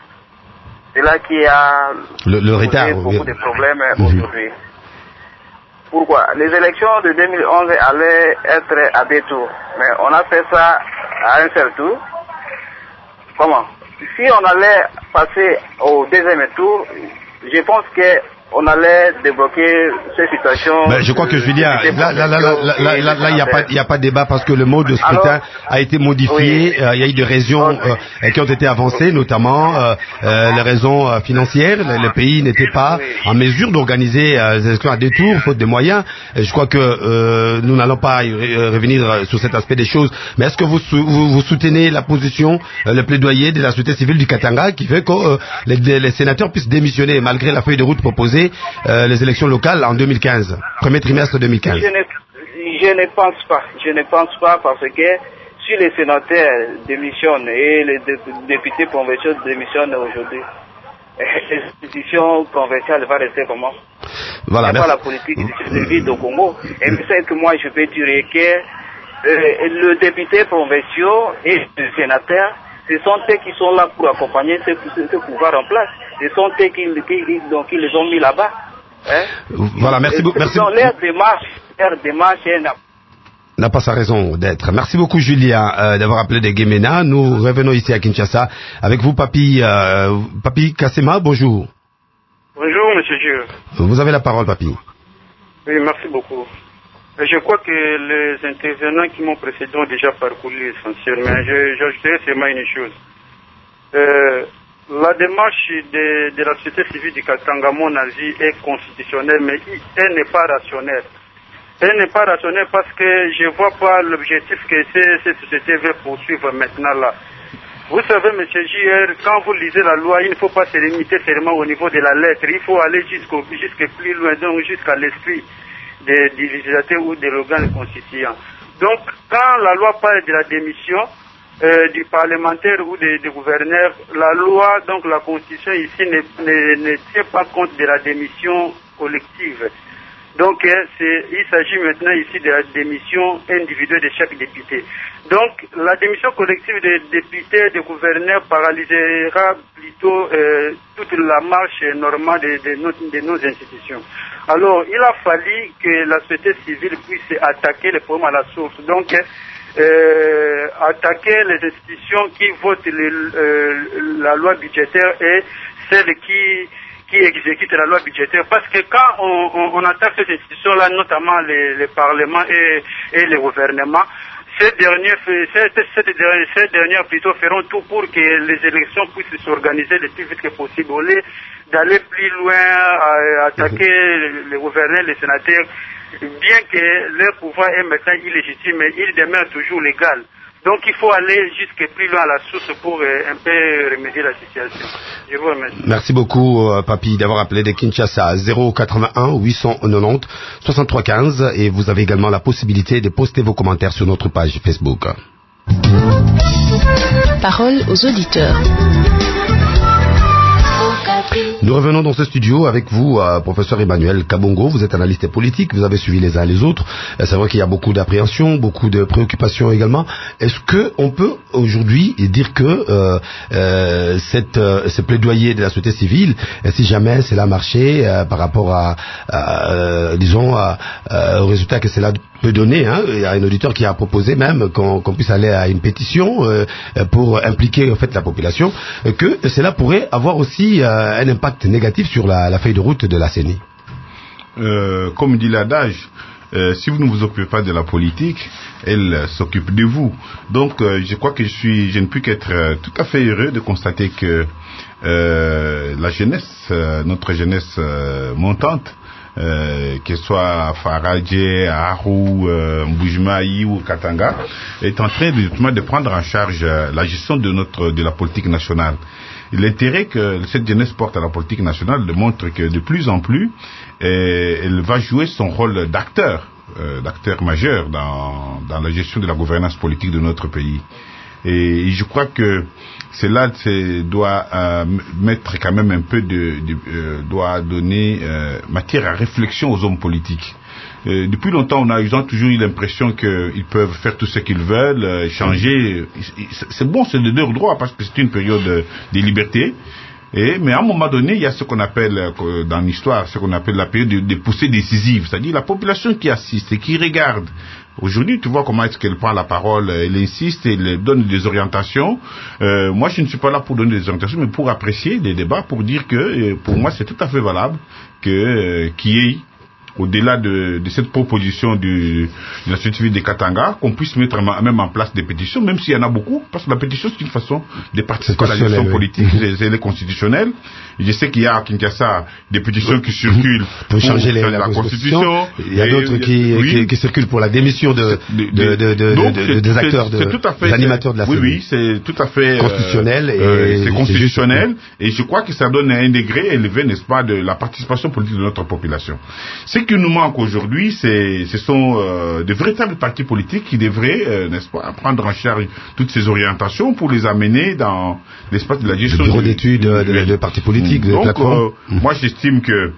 c'est là qui a le, le retard, beaucoup oui. de problèmes mmh. aujourd'hui. Pourquoi? Les élections de deux mille onze allaient être à deux tours, mais on a fait ça à un seul tour. Comment? Si on allait passer au deuxième tour, je pense que on allait débloquer cette situation. Mais je crois que Julien, là, là, là, là, là, là, là, il n'y a pas, il n'y a pas de débat parce que le mode de scrutin Alors, a été modifié. Oui. Euh, il y a eu des raisons euh, qui ont été avancées, notamment euh, euh, les raisons euh, financières. Le, le pays n'était pas oui. en mesure d'organiser euh, les élections à deux tours, faute de moyens. Et je crois que euh, nous n'allons pas y revenir sur cet aspect des choses. Mais est-ce que vous, vous, vous soutenez la position, euh, le plaidoyer de la société civile du Katanga qui fait que euh, les, les sénateurs puissent démissionner malgré la feuille de route proposée? Euh, les élections locales en deux mille quinze, premier trimestre deux mille quinze. Je ne, je ne pense pas, je ne pense pas parce que si les sénateurs démissionnent et les députés provinciaux démissionnent aujourd'hui, les institutions provinciales vont rester comment? Voilà, c'est pas la politique de vie au Congo. Et c'est que moi je peux dire que euh, le député provinciaux et le sénateur, ce sont eux qui sont là pour accompagner ce, ce, ce pouvoir en place. Ce sont eux qui, qui, donc, qui les ont mis là-bas. Hein? Voilà, merci beaucoup. Merci. Donc, leur démarche, leur démarche n'a... n'a pas sa raison d'être. Merci beaucoup, Julien, euh, d'avoir appelé de Guémena. Nous revenons ici à Kinshasa avec vous, Papi, euh, Papi Kassema. Bonjour. Bonjour, monsieur Dieu. Vous avez la parole, Papi. Oui, merci beaucoup. Je crois que les intervenants qui m'ont précédé ont déjà parcouru l'essentiel, mais j'ajouterai seulement une chose. Euh, la démarche de, de la société civile du Katanga, à mon avis, est constitutionnelle, mais elle n'est pas rationnelle. Elle n'est pas rationnelle parce que je ne vois pas l'objectif que cette société veut poursuivre maintenant là. Vous savez, monsieur J R, quand vous lisez la loi, il ne faut pas se limiter seulement au niveau de la lettre. Il faut aller jusqu'au, jusqu'à plus loin, donc jusqu'à l'esprit du législateur ou de l'organe constituant. Donc, quand la loi parle de la démission euh, du parlementaire ou du gouverneur, la loi, donc la constitution ici ne, ne, ne tient pas compte de la démission collective. Donc, euh, c'est, il s'agit maintenant ici de la démission individuelle de chaque député. Donc, la démission collective des députés, des gouverneurs paralysera plutôt euh, toute la marche normale de, de, nos, de nos institutions. Alors, il a fallu que la société civile puisse attaquer les problèmes à la source. Donc, euh, attaquer les institutions qui votent les, euh, la loi budgétaire et celles qui, qui exécutent la loi budgétaire. Parce que quand on, on, on attaque ces institutions-là, notamment les, les parlements et, et les gouvernements, ces derniers, ces, ces, derniers, ces derniers plutôt feront tout pour que les élections puissent s'organiser le plus vite que possible, au lieu d'aller plus loin, à, à attaquer les gouverneurs, les sénateurs, bien que leur pouvoir est maintenant illégitime, mais il demeure toujours légal. Donc il faut aller jusque plus loin à la source pour euh, un peu remédier la situation. Je vous remercie. Merci beaucoup, euh, Papi, d'avoir appelé de Kinshasa zéro quatre-vingt-un huit cent quatre-vingt-dix soixante-trois quinze, et vous avez également la possibilité de poster vos commentaires sur notre page Facebook. Parole aux auditeurs. Nous revenons dans ce studio avec vous, euh, professeur Emmanuel Kabongo. Vous êtes analyste politique, vous avez suivi les uns les autres. Euh, c'est vrai qu'il y a beaucoup d'appréhension, beaucoup de préoccupations également. Est-ce que on peut aujourd'hui dire que euh, euh, cette, euh, ce plaidoyer de la société civile, euh, si jamais cela marchait euh, par rapport à, à euh, disons, à, à, au résultat que cela peut donner, hein, il y a un auditeur qui a proposé même qu'on, qu'on puisse aller à une pétition euh, pour impliquer en fait la population, euh, que cela pourrait avoir aussi euh, un impact négatif sur la, la feuille de route de la C E N I. Euh, comme dit l'adage, euh, si vous ne vous occupez pas de la politique, elle euh, s'occupe de vous. Donc, euh, je crois que je suis, je ne puis qu'être euh, tout à fait heureux de constater que euh, la jeunesse, euh, notre jeunesse euh, montante, Euh, que ce soit à Faradje, à Arou, euh, Mbujimaï ou Katanga, est en train de, de prendre en charge euh, la gestion de notre de la politique nationale. L'intérêt que cette jeunesse porte à la politique nationale montre que de plus en plus, euh, elle va jouer son rôle d'acteur, euh, d'acteur majeur dans, dans la gestion de la gouvernance politique de notre pays. Et, et je crois que cela c'est, doit euh, mettre quand même un peu de, de euh, doit donner euh, matière à réflexion aux hommes politiques. Euh, depuis longtemps, on a ils ont toujours eu l'impression qu'ils peuvent faire tout ce qu'ils veulent, euh, changer. C'est bon, c'est de leur droit parce que c'est une période de, de liberté. Et, mais à un moment donné, il y a ce qu'on appelle euh, dans l'histoire, ce qu'on appelle la période de, de poussée décisive, c'est-à-dire la population qui assiste et qui regarde. Aujourd'hui, tu vois comment est-ce qu'elle prend la parole, elle insiste, elle donne des orientations. Euh, moi, je ne suis pas là pour donner des orientations, mais pour apprécier des débats, pour dire que, euh, pour moi, c'est tout à fait valable que euh, qu'il y ait, au-delà de, de cette proposition du, de la société civile de Katanga, qu'on puisse mettre même en place des pétitions, même s'il y en a beaucoup, parce que la pétition, c'est une façon de participer à la gestion oui. politique, c'est constitutionnelle. Je sais qu'il y a à Kinshasa des pétitions qui circulent pour, pour changer les, la, la constitution. constitution. Il y a d'autres qui, oui. qui, qui circulent pour la démission de, de, de, de, de, donc, de, de des acteurs, de, fait, des animateurs de la oui, C E N I. Oui, c'est tout à fait constitutionnel. Euh, et c'est constitutionnel. Et je crois que ça donne un degré élevé, n'est-ce pas, de la participation politique de notre population. Ce qui nous manque aujourd'hui, c'est, ce sont euh, de véritables partis politiques qui devraient, euh, n'est-ce pas, prendre en charge toutes ces orientations pour les amener dans l'espace de la gestion. Le bureau d'études de, de, de partis politiques. Donc, euh, mmh. moi, j'estime que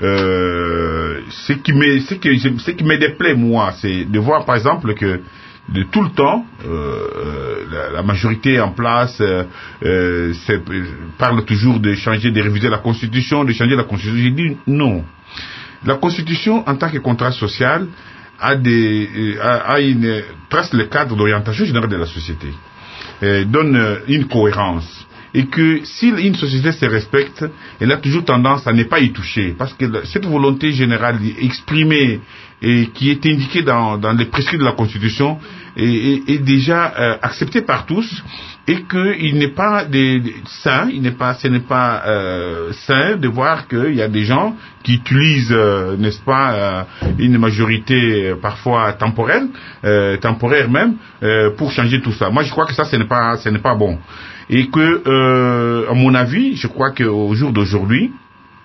euh, ce qui me, ce qui, ce qui me déplaît, moi, c'est de voir, par exemple, que de tout le temps, euh, la, la majorité en place euh, euh, parle toujours de changer, de réviser la Constitution, de changer la Constitution. J'ai dit non. La Constitution, en tant que contrat social, a des, a, a une, trace le cadre d'orientation générale de la société, euh, donne une cohérence. Et que si une société se respecte, elle a toujours tendance à ne pas y toucher. Parce que cette volonté générale exprimée et qui est indiquée dans, dans les prescrits de la Constitution est, est, est déjà euh, acceptée par tous, et qu'il n'est pas des, des, sain, il n'est pas, ce n'est pas euh, sain de voir qu'il y a des gens qui utilisent, euh, n'est-ce pas, euh, une majorité euh, parfois temporelle, euh, temporaire même, euh, pour changer tout ça. Moi, je crois que ça, ce n'est pas, ce n'est pas bon. Et que, euh, à mon avis, je crois qu'au jour d'aujourd'hui,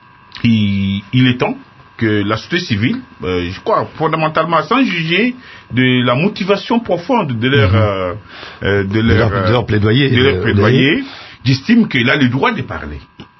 il, il est temps que la société civile, euh, je crois fondamentalement, sans juger de la motivation profonde de leur, euh, euh, de leur, de leur, de leur plaidoyer, de leur plaidoyer, j'estime qu'il a le droit de parler.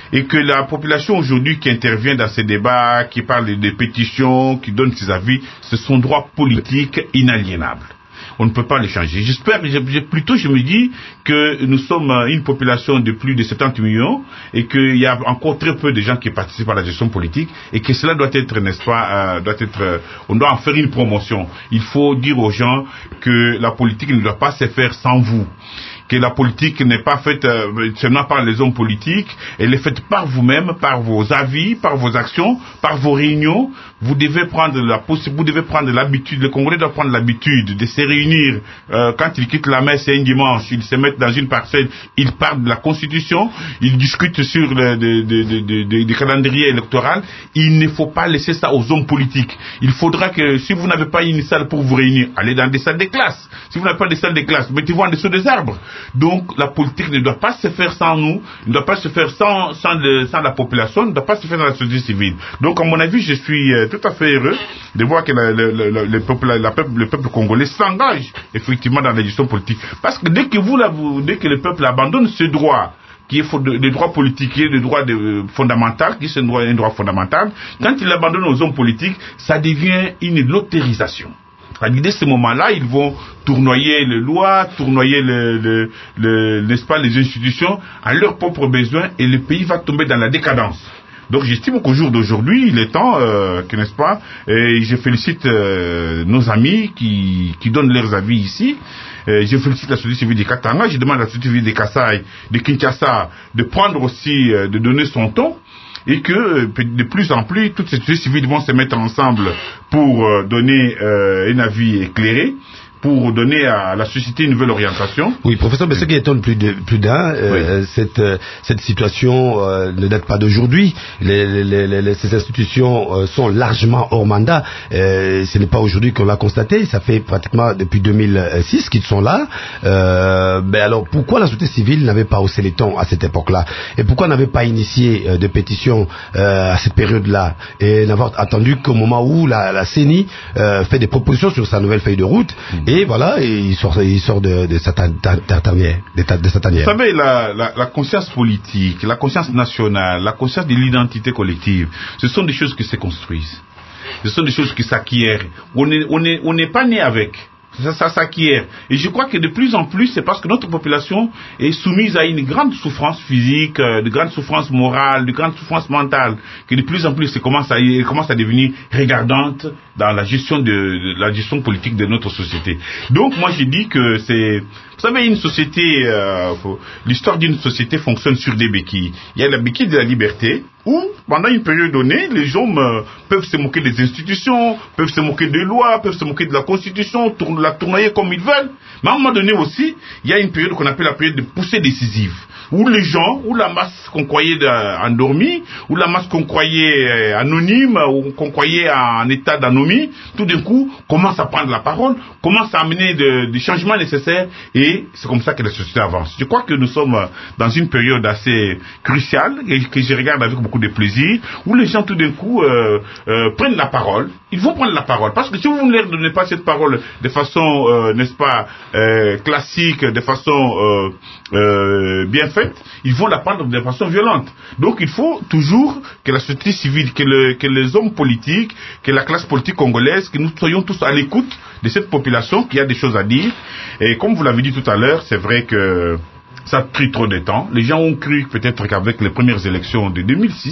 et que la population aujourd'hui qui intervient dans ces débats, qui parle des pétitions, qui donne ses avis, c'est son droit politique inaliénable. On ne peut pas le changer. J'espère, plutôt je me dis que nous sommes une population de plus de soixante-dix millions et qu'il y a encore très peu de gens qui participent à la gestion politique et que cela doit être, n'est-ce pas, euh, doit être, euh, on doit en faire une promotion. Il faut dire aux gens que la politique ne doit pas se faire sans vous. Que la politique n'est pas faite euh, seulement par les hommes politiques, elle est faite par vous-même, par vos avis, par vos actions, par vos réunions. Vous devez prendre la vous devez prendre l'habitude, les Congolais doivent prendre l'habitude de se réunir euh, quand ils quittent la messe un dimanche, ils se mettent dans une parcelle, ils parlent de la Constitution, ils discutent sur le de, de, de, de, de, de calendrier électoral. Il ne faut pas laisser ça aux hommes politiques. Il faudra que si vous n'avez pas une salle pour vous réunir, allez dans des salles de classe. Si vous n'avez pas de salles de classe, mettez-vous en dessous des arbres. Donc la politique ne doit pas se faire sans nous, ne doit pas se faire sans, sans, le, sans la population, ne doit pas se faire dans la société civile. Donc à mon avis, je suis euh, tout à fait heureux de voir que la, la, la, le, peuple, la peuple, le peuple congolais s'engage effectivement dans la gestion politique. Parce que dès que, vous, là, vous, dès que le peuple abandonne ce droit, qui est le droit politique, qui est le droit de, euh, fondamental, qui est un droit, un droit fondamental, quand il abandonne aux hommes politiques, ça devient une lotérisation. Dès ce moment-là, ils vont tournoyer les lois, tournoyer le, le, le, n'est-ce pas, les institutions à leurs propres besoins et le pays va tomber dans la décadence. Donc j'estime qu'au jour d'aujourd'hui, il est temps, euh, que, n'est-ce pas, et je félicite euh, nos amis qui, qui donnent leurs avis ici. Euh, je félicite la société civile de Katanga, je demande à la société civile de Kasaï, de Kinshasa, de prendre aussi, euh, de donner son ton. Et que de plus en plus, toutes ces sociétés civiles vont se mettre ensemble pour euh, donner euh, un avis éclairé, pour donner à la société une nouvelle orientation. Oui, professeur, mais ce qui étonne plus de, plus d'un, euh, oui. cette, euh, cette situation euh, ne date pas d'aujourd'hui. Les, les, les, ces institutions euh, sont largement hors mandat. Euh, ce n'est pas aujourd'hui qu'on l'a constaté. Ça fait pratiquement depuis deux mille six qu'ils sont là. Euh, mais alors, pourquoi la société civile n'avait pas haussé les tons à cette époque-là? Et pourquoi n'avait pas initié euh, de pétitions euh, à cette période-là? Et n'avoir attendu qu'au moment où la, la C E N I euh, fait des propositions sur sa nouvelle feuille de route, mmh. Et voilà, et il sort, il sort de, de sa tanière. Vous savez, la, la, la conscience politique, la conscience nationale, la conscience de l'identité collective, ce sont des choses qui se construisent. Ce sont des choses qui s'acquièrent. On n'est on est, on n'est pas né avec. Ça, ça s'acquiert. Et je crois que de plus en plus, c'est parce que notre population est soumise à une grande souffrance physique, euh, de grande souffrance morale, de grande souffrance mentale, que de plus en plus, elle commence à, elle commence à devenir regardante dans la gestion de, de la gestion politique de notre société. Donc, moi, je dis que c'est, vous savez, une société, euh, l'histoire d'une société fonctionne sur des béquilles. Il y a la béquille de la liberté, où, pendant une période donnée, les gens euh, peuvent se moquer des institutions, peuvent se moquer des lois, peuvent se moquer de la Constitution, tourner, la tournoyer comme ils veulent. Mais à un moment donné aussi, il y a une période qu'on appelle la période de poussée décisive, où les gens, où la masse qu'on croyait endormie, où la masse qu'on croyait euh, anonyme, ou qu'on croyait en état d'anomie, tout d'un coup, commence à prendre la parole, commence à amener des changements nécessaires, et c'est comme ça que la société avance. Je crois que nous sommes dans une période assez cruciale, et que je regarde avec beaucoup de plaisir, où les gens tout d'un coup euh, euh, prennent la parole. Ils vont prendre la parole, parce que si vous ne leur donnez pas cette parole de façon, euh, n'est-ce pas, euh, classique, de façon euh, euh, bien faite, ils vont la prendre de façon violente. Donc il faut toujours que la société civile, que, le, que les hommes politiques, que la classe politique congolaise, que nous soyons tous à l'écoute de cette population qui a des choses à dire. Et comme vous l'avez dit tout à l'heure, c'est vrai que ça a pris trop de temps. Les gens ont cru peut-être qu'avec les premières élections de deux mille six,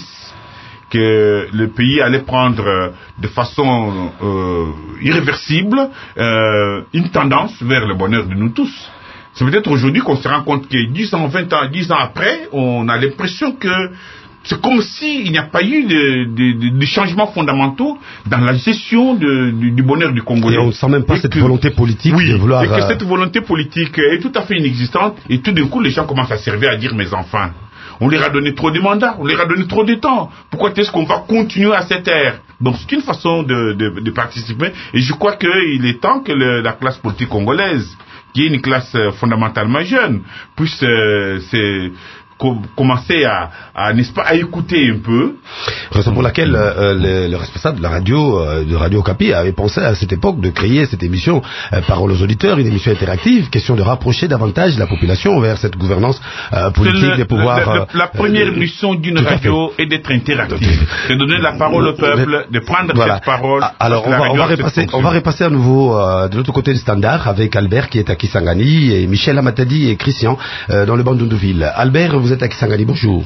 que le pays allait prendre de façon euh, irréversible euh, une tendance vers le bonheur de nous tous. C'est peut-être aujourd'hui qu'on se rend compte que dix ans, vingt ans, dix ans après, on a l'impression que c'est comme s'il n'y a pas eu de, de, de, de changements fondamentaux dans la gestion de, de, du bonheur du Congolais. Et on ne sent même pas et cette que, volonté politique oui, de vouloir... et que cette volonté politique est tout à fait inexistante, et tout d'un coup les gens commencent à servir à dire mes enfants. On leur a donné trop de mandats, on leur a donné trop de temps. Pourquoi est-ce qu'on va continuer à cette ère? Donc c'est une façon de, de, de participer, et je crois qu'il est temps que le, la classe politique congolaise, qui est une classe euh, fondamentalement jeune, puisse euh, com- commencer à, à, n'est-ce pas, à écouter un peu. Raison pour laquelle euh, le, le responsable de la radio, euh, de Radio Okapi, avait pensé à cette époque de créer cette émission euh, Parole aux auditeurs, une émission interactive, question de rapprocher davantage la population vers cette gouvernance euh, politique le, des pouvoirs. le, le, la première euh, mission d'une radio est d'être interactive, de donner la parole au peuple, de prendre voilà. cette parole. Alors on va, on va repasser, on va repasser à nouveau euh, de l'autre côté du standard avec Albert qui est à Kisangani et Michel Amatadi et Christian euh, dans le Bandundu-Ville. Albert, vous êtes à Kisangani, bonjour.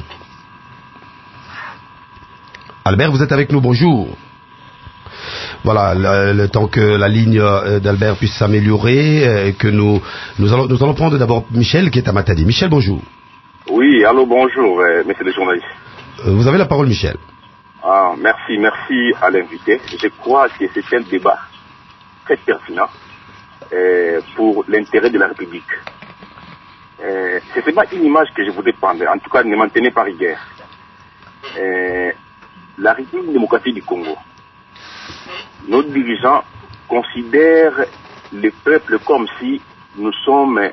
Albert, vous êtes avec nous, bonjour. Voilà, le, le temps que la ligne euh, d'Albert puisse s'améliorer, euh, que nous nous allons, nous allons prendre d'abord Michel qui est à Matadi. Michel, bonjour. Oui, allô, bonjour, euh, messieurs les journalistes. Euh, vous avez la parole, Michel. Ah, merci, merci à l'invité. Je crois que c'est un débat très pertinent euh, pour l'intérêt de la République. Euh, ce n'est pas une image que je voudrais prendre, en tout cas ne m'en tenez pas rigueur. Euh, la République démocratique du Congo, nos dirigeants considèrent le peuple comme si nous sommes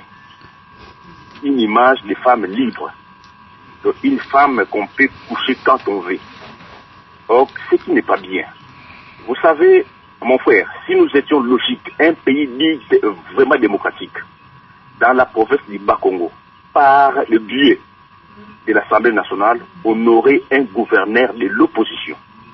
une image de femme libre, donc une femme qu'on peut coucher quand on veut. Or, ce qui n'est pas bien. Vous savez, mon frère, si nous étions logiques, un pays dit vraiment démocratique, dans la province du Bas-Congo, par le biais de l'Assemblée nationale, on aurait un gouverneur de l'opposition.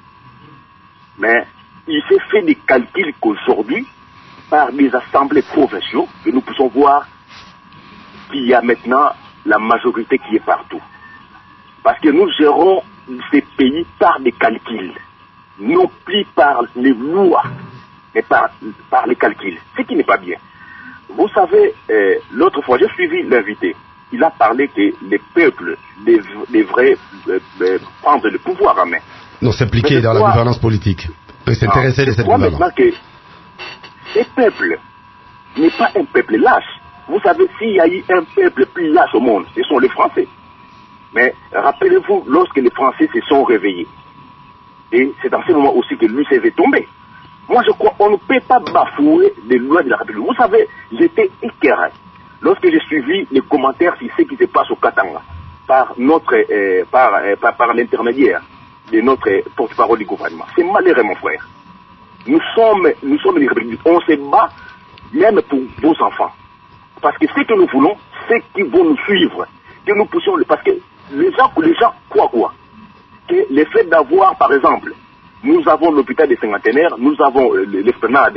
Mais il s'est fait des calculs qu'aujourd'hui, par des assemblées provinciaux, que nous pouvons voir qu'il y a maintenant la majorité qui est partout. Parce que nous gérons ces pays par des calculs, non plus par les lois, mais par, par les calculs, ce qui n'est pas bien. Vous savez, euh, l'autre fois, j'ai suivi l'invité. Il a parlé que les peuples dev- devraient euh, euh, prendre le pouvoir en main. Non, s'impliquer dans crois, la gouvernance politique. Et s'intéresser de cette gouvernance. Je crois maintenant que ces peuples n'est pas un peuple lâche. Vous savez, s'il y a eu un peuple plus lâche au monde, ce sont les Français. Mais rappelez-vous, lorsque les Français se sont réveillés, et c'est dans ce moment aussi que l'U C V est tombé. Moi, je crois qu'on ne peut pas bafouer les lois de la République. Vous savez, j'étais écœuré lorsque j'ai suivi les commentaires sur ce qui se passe au Katanga par notre, euh, par, euh, par, par l'intermédiaire de notre euh, porte-parole du gouvernement. C'est malheureux, mon frère. Nous sommes, nous sommes les Républiques. On se bat même pour vos enfants. Parce que ce que nous voulons, c'est qu'ils vont nous suivre. Que nous puissions, parce que les gens, les gens croient quoi? Que le fait d'avoir, par exemple, nous avons l'hôpital des cinquantenaires, nous avons euh, l'esplanade,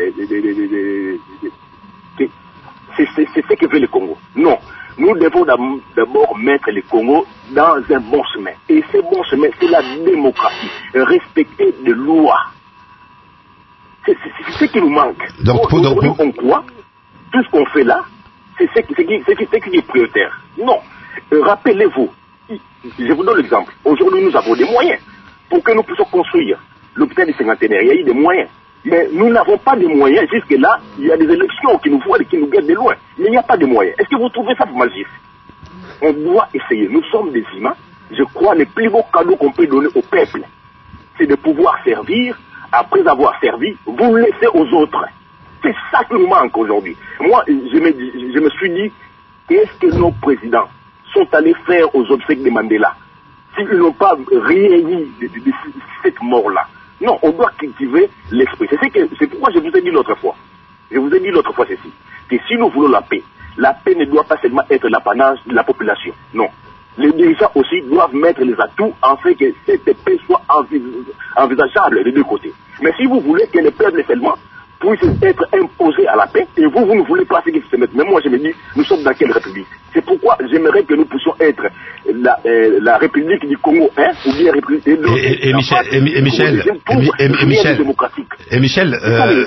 c'est ce que veut le Congo. Non, nous devons d'abord mettre le Congo dans un bon chemin. Et ce bon chemin, c'est la démocratie, respecter les lois. C'est ce qui nous manque. Donc, pour, donc, on croit, tout ce qu'on fait là, c'est ce, ce, qui, ce qui est prioritaire. Non, euh, rappelez-vous, je vous donne l'exemple. Aujourd'hui, nous avons des moyens pour que nous puissions construire l'hôpital des cinquantenaires. Il y a eu des moyens. Mais nous n'avons pas de moyens. Jusque-là, il y a des élections qui nous voient et qui nous guettent de loin. Mais il n'y a pas de moyens. Est-ce que vous trouvez ça magique? On doit essayer. Nous sommes des humains. Je crois que le plus beau cadeau qu'on peut donner au peuple, c'est de pouvoir servir. Après avoir servi, vous laissez aux autres. C'est ça qui nous manque aujourd'hui. Moi, je me, je me suis dit, qu'est-ce que nos présidents sont allés faire aux obsèques de Mandela s'ils n'ont pas rien eu de, de, de, de cette mort-là? Non, on doit cultiver l'esprit. C'est, que, c'est pourquoi je vous ai dit l'autre fois. Je vous ai dit l'autre fois ceci. Que si nous voulons la paix, la paix ne doit pas seulement être l'apanage de la population. Non. Les dirigeants aussi doivent mettre les atouts afin que cette paix soit envisageable des deux côtés. Mais si vous voulez que le peuple seulement puisse être imposé à la paix, et vous, vous ne voulez pas ce qui se met. Mais moi, je me dis, nous sommes dans quelle république? C'est pourquoi j'aimerais que nous puissions être la, euh, la République du Congo, hein, ou bien République... Et, et, et, Michel, et, et Michel, et, et, et Michel, et Michel, euh,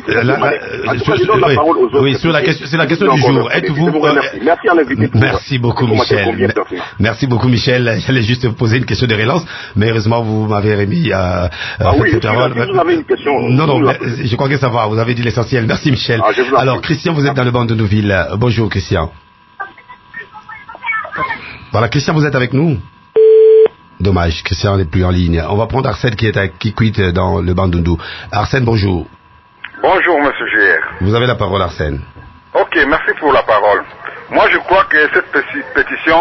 oui, sur la question, c'est la question du jour. Êtes-vous... Merci à l'invité. Merci beaucoup, Michel. Merci beaucoup, Michel. J'allais juste vous poser une question de relance, mais heureusement, vous m'avez remis à... Ah oui, si vous avez une question... Non, non, je crois que ça va. Vous avez dit l'essentiel. Merci, Michel. Ah, alors, Christian, vous êtes dans le banc de Nouville. Bonjour, Christian. Voilà, Christian, vous êtes avec nous? Dommage, Christian n'est plus en ligne. On va prendre Arsène qui est à Kikwit dans le Bandundu. Arsène, bonjour. Bonjour, monsieur G R. Vous avez la parole, Arsène. Ok, merci pour la parole. Moi, je crois que cette pétition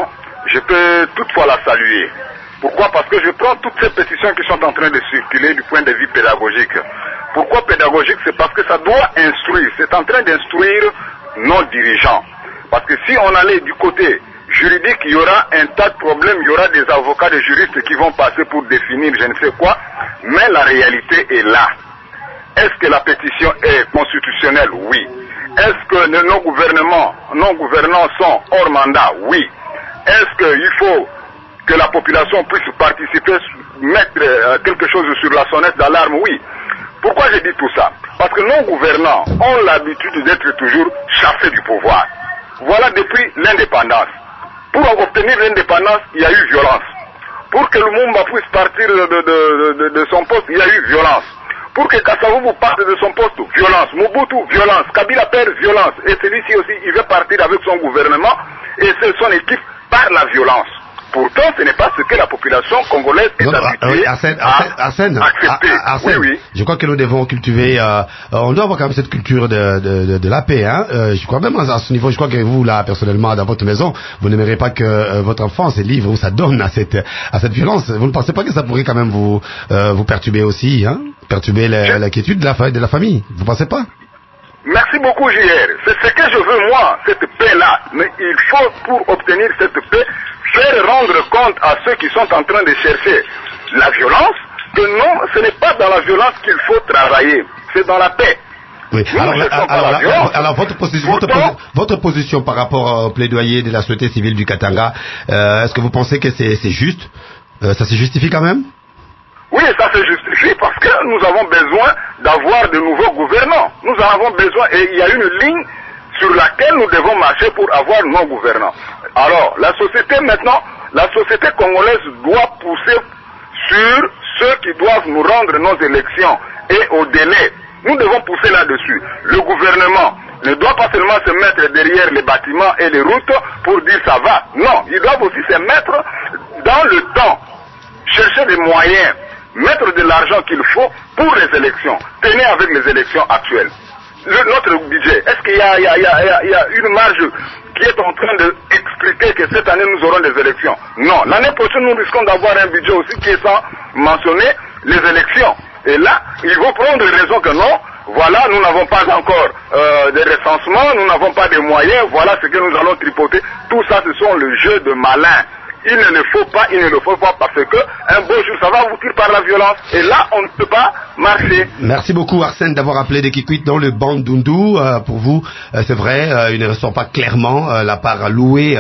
je peux toutefois la saluer. Pourquoi? Parce que je prends toutes ces pétitions qui sont en train de circuler du point de vue pédagogique. Pourquoi pédagogique? C'est parce que ça doit instruire. C'est en train d'instruire nos dirigeants. Parce que si on allait du côté juridique, il y aura un tas de problèmes, il y aura des avocats, des juristes qui vont passer pour définir je ne sais quoi. Mais la réalité est là. Est-ce que la pétition est constitutionnelle? Oui. Est-ce que nos gouvernements, nos gouvernants sont hors mandat? Oui. Est-ce qu'il faut que la population puisse participer, mettre euh, quelque chose sur la sonnette d'alarme? Oui. Pourquoi je dis tout ça? Parce que nos gouvernants ont l'habitude d'être toujours chassés du pouvoir. Voilà depuis l'indépendance. Pour obtenir l'indépendance, il y a eu violence. Pour que Lumumba puisse partir de, de, de, de son poste, il y a eu violence. Pour que Kasavubu parte de son poste, violence. Mobutu, violence. Kabila perd, violence. Et celui-ci aussi, il veut partir avec son gouvernement et son équipe par la violence. Pourtant, ce n'est pas ce que la population congolaise est non, habituée oui, Arsène, à Arsène, accepter. Arsène, oui, oui. Je crois que nous devons cultiver, euh, on doit avoir quand même cette culture de, de, de, de la paix. Hein. Euh, je crois même à ce niveau, je crois que vous, là, personnellement, dans votre maison, vous n'aimerez pas que euh, votre enfant se livre ou ça donne à cette, à cette violence. Vous ne pensez pas que ça pourrait quand même vous, euh, vous perturber aussi, hein, perturber l'inquiétude de la, de la famille? Vous ne pensez pas? Merci beaucoup, J R. C'est ce que je veux, moi, cette paix-là. Mais il faut, pour obtenir cette paix, faire rendre compte à ceux qui sont en train de chercher la violence, que non, ce n'est pas dans la violence qu'il faut travailler, c'est dans la paix. Oui. Nous, alors, alors, alors, alors, alors votre, position, Pourtant, votre, votre position par rapport au plaidoyer de la société civile du Katanga, euh, est-ce que vous pensez que c'est juste euh, Ça se justifie quand même? Oui, ça se justifie parce que nous avons besoin d'avoir de nouveaux gouvernants. Nous en avons besoin et il y a une ligne sur laquelle nous devons marcher pour avoir nos gouvernants. Alors, la société maintenant, la société congolaise doit pousser sur ceux qui doivent nous rendre nos élections et au délai. Nous devons pousser là-dessus. Le gouvernement ne doit pas seulement se mettre derrière les bâtiments et les routes pour dire ça va. Non, ils doivent aussi se mettre dans le temps, chercher des moyens, mettre de l'argent qu'il faut pour les élections. Tenez avec les élections actuelles. Le, notre budget, est-ce qu'il y a, il y, a, il y, a, il y a une marge qui est en train d'expliquer que cette année nous aurons des élections? Non, l'année prochaine nous risquons d'avoir un budget aussi qui est sans mentionner les élections. Et là, ils vont prendre raison que non, voilà, nous n'avons pas encore euh, de recensement, nous n'avons pas de moyens, voilà ce que nous allons tripoter. Tout ça, ce sont le jeu de malin. Il ne le faut pas, il ne le faut pas parce que un beau jour ça va aboutir par la violence et là on ne peut pas marcher. Merci beaucoup Arsène d'avoir appelé des Kikwit dans le Bandundu. Euh, pour vous, euh, c'est vrai, euh, il ne ressort pas clairement euh, la part allouée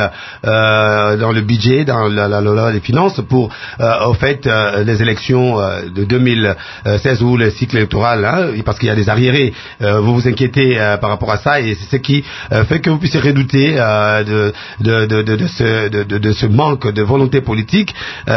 euh, dans le budget, dans la, la, la, les finances pour euh, au fait euh, les élections euh, de deux mille seize ou le cycle électoral, hein, parce qu'il y a des arriérés. Euh, vous vous inquiétez euh, par rapport à ça et c'est ce qui euh, fait que vous puissiez redouter euh, de, de, de, de, de, ce, de, de, de ce manque de volonté politique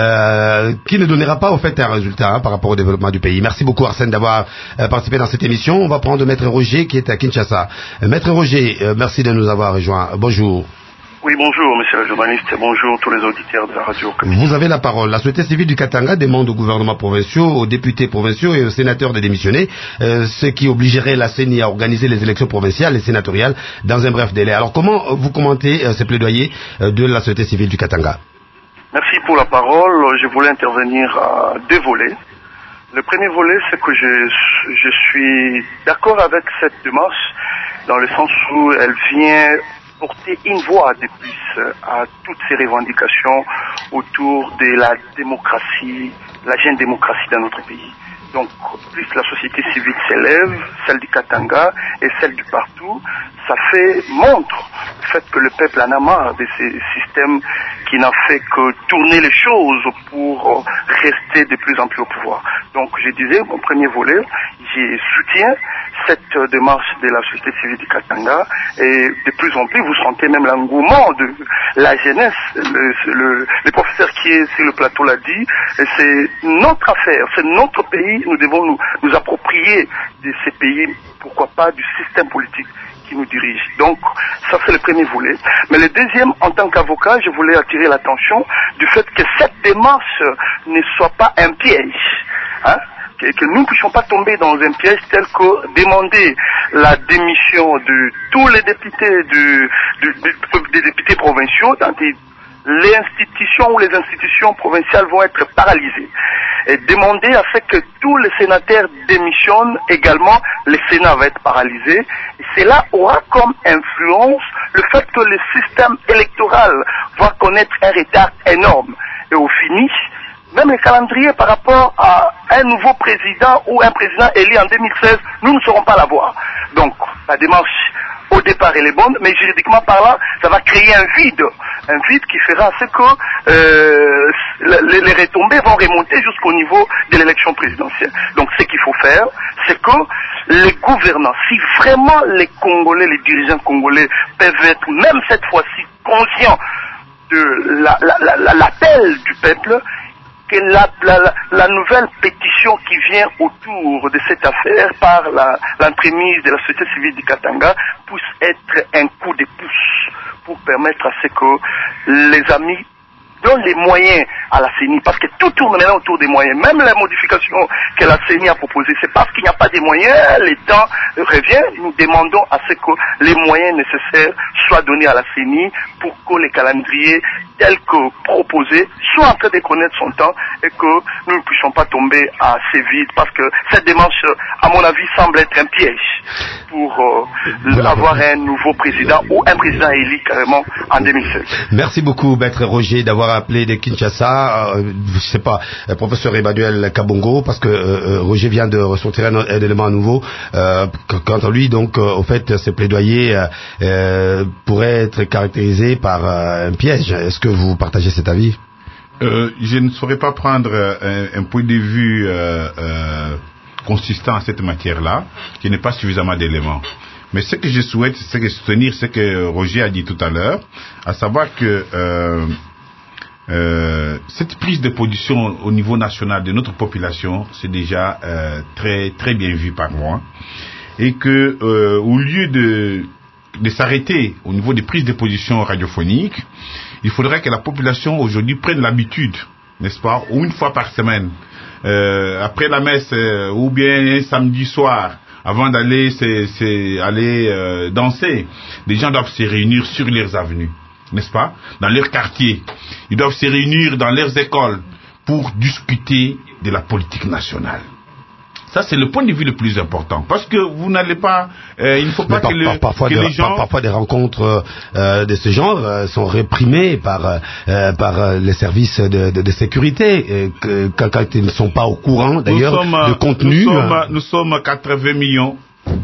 euh, qui ne donnera pas au fait un résultat hein, par rapport au développement du pays. Merci beaucoup Arsène d'avoir euh, participé dans cette émission. On va prendre Maître Roger qui est à Kinshasa. Euh, Maître Roger, euh, merci de nous avoir rejoints. Bonjour. Oui, bonjour, monsieur le journaliste, et bonjour tous les auditeurs de la radio. Vous avez la parole. La société civile du Katanga demande aux gouvernements provinciaux, aux députés provinciaux et aux sénateurs de démissionner, euh, ce qui obligerait la C E N I à organiser les élections provinciales et sénatoriales dans un bref délai. Alors comment vous commentez euh, ces plaidoyers euh, de la société civile du Katanga? Merci pour la parole. Je voulais intervenir à deux volets. Le premier volet, c'est que je, je suis d'accord avec cette démarche dans le sens où elle vient porter une voix de plus à toutes ces revendications autour de la démocratie, la jeune démocratie dans notre pays. Donc, plus la société civile s'élève, celle du Katanga et celle du partout, ça fait, montre le fait que le peuple en a marre de ces systèmes qui n'ont fait que tourner les choses pour rester de plus en plus au pouvoir. Donc, je disais, mon premier volet, je soutiens cette démarche de la société civile du Katanga et de plus en plus, vous sentez même l'engouement de la jeunesse. Le, le, le professeur qui est sur le plateau l'a dit, c'est notre affaire, c'est notre pays, nous devons nous, nous approprier de ces pays, pourquoi pas du système politique qui nous dirige. Donc, ça c'est le premier volet. Mais le deuxième, en tant qu'avocat, je voulais attirer l'attention du fait que cette démarche ne soit pas un piège. Hein? Que, que nous ne puissions pas tomber dans un piège tel que demander la démission de tous les députés, de, de, de, de, des députés provinciaux, dans des, les institutions ou les institutions provinciales vont être paralysées. Et demander à ce que tous les sénateurs démissionnent également, le Sénat va être paralysé. Et cela aura comme influence le fait que le système électoral va connaître un retard énorme. Et au finish, même le calendrier par rapport à un nouveau président ou un président élu en deux mille seize, nous ne saurons pas l'avoir. Donc, la démarche au départ elle est bonne, mais juridiquement parlant, ça va créer un vide. Un vide qui fera ce que euh, les, les retombées vont remonter jusqu'au niveau de l'élection présidentielle. Donc, ce qu'il faut faire, c'est que les gouvernants, si vraiment les Congolais, les dirigeants congolais peuvent être, même cette fois-ci, conscients de la, la, la, la, l'appel du peuple, que la, la, la nouvelle pétition qui vient autour de cette affaire par la, l'entremise de la société civile du Katanga puisse être un coup de pouce pour permettre à ce que les amis donnent les moyens à la C E N I, parce que tout tourne maintenant autour des moyens. Même la modification que la C E N I a proposée, c'est parce qu'il n'y a pas de moyens, l'État revient, nous demandons à ce que les moyens nécessaires soient donnés à la C E N I pour que les calendriers tels que proposés soient en train de connaître son temps et que nous ne puissions pas tomber à ces vides, parce que cette démarche, à mon avis, semble être un piège pour euh, avoir un nouveau président ou un président élu carrément en deux mille seize. Merci beaucoup, Maître Roger, d'avoir appelé de Kinshasa, euh, je sais pas, euh, professeur Emmanuel Kabongo, parce que euh, Roger vient de ressortir un, un élément nouveau. Euh, quant à lui, donc, euh, au fait, ces plaidoyers euh, euh, pourraient être caractérisés par euh, un piège. Est-ce que vous partagez cet avis? euh, Je ne saurais pas prendre un, un point de vue euh, euh, consistant à cette matière-là, qui n'est pas suffisamment d'éléments. Mais ce que je souhaite, c'est que soutenir ce que Roger a dit tout à l'heure, à savoir que euh, euh, cette prise de position au niveau national de notre population, c'est déjà euh, très très bien vu par moi, et que euh, au lieu de de s'arrêter au niveau des prises de position radiophoniques, il faudrait que la population aujourd'hui prenne l'habitude, n'est-ce pas, ou une fois par semaine, euh, après la messe, euh, ou bien un samedi soir, avant d'aller c'est, c'est aller euh, danser, les gens doivent se réunir sur leurs avenues, n'est-ce pas, dans leurs quartiers. Ils doivent se réunir dans leurs écoles pour discuter de la politique nationale. Ça, c'est le point de vue le plus important. Parce que vous n'allez pas... Euh, il ne faut pas par, que, le, par, parfois que de, les gens... Par, parfois des rencontres euh, de ce genre euh, sont réprimées par, euh, par euh, les services de, de, de sécurité, euh, que, quand, quand ils ne sont pas au courant, d'ailleurs, de contenu. Nous sommes, nous sommes quatre-vingts millions.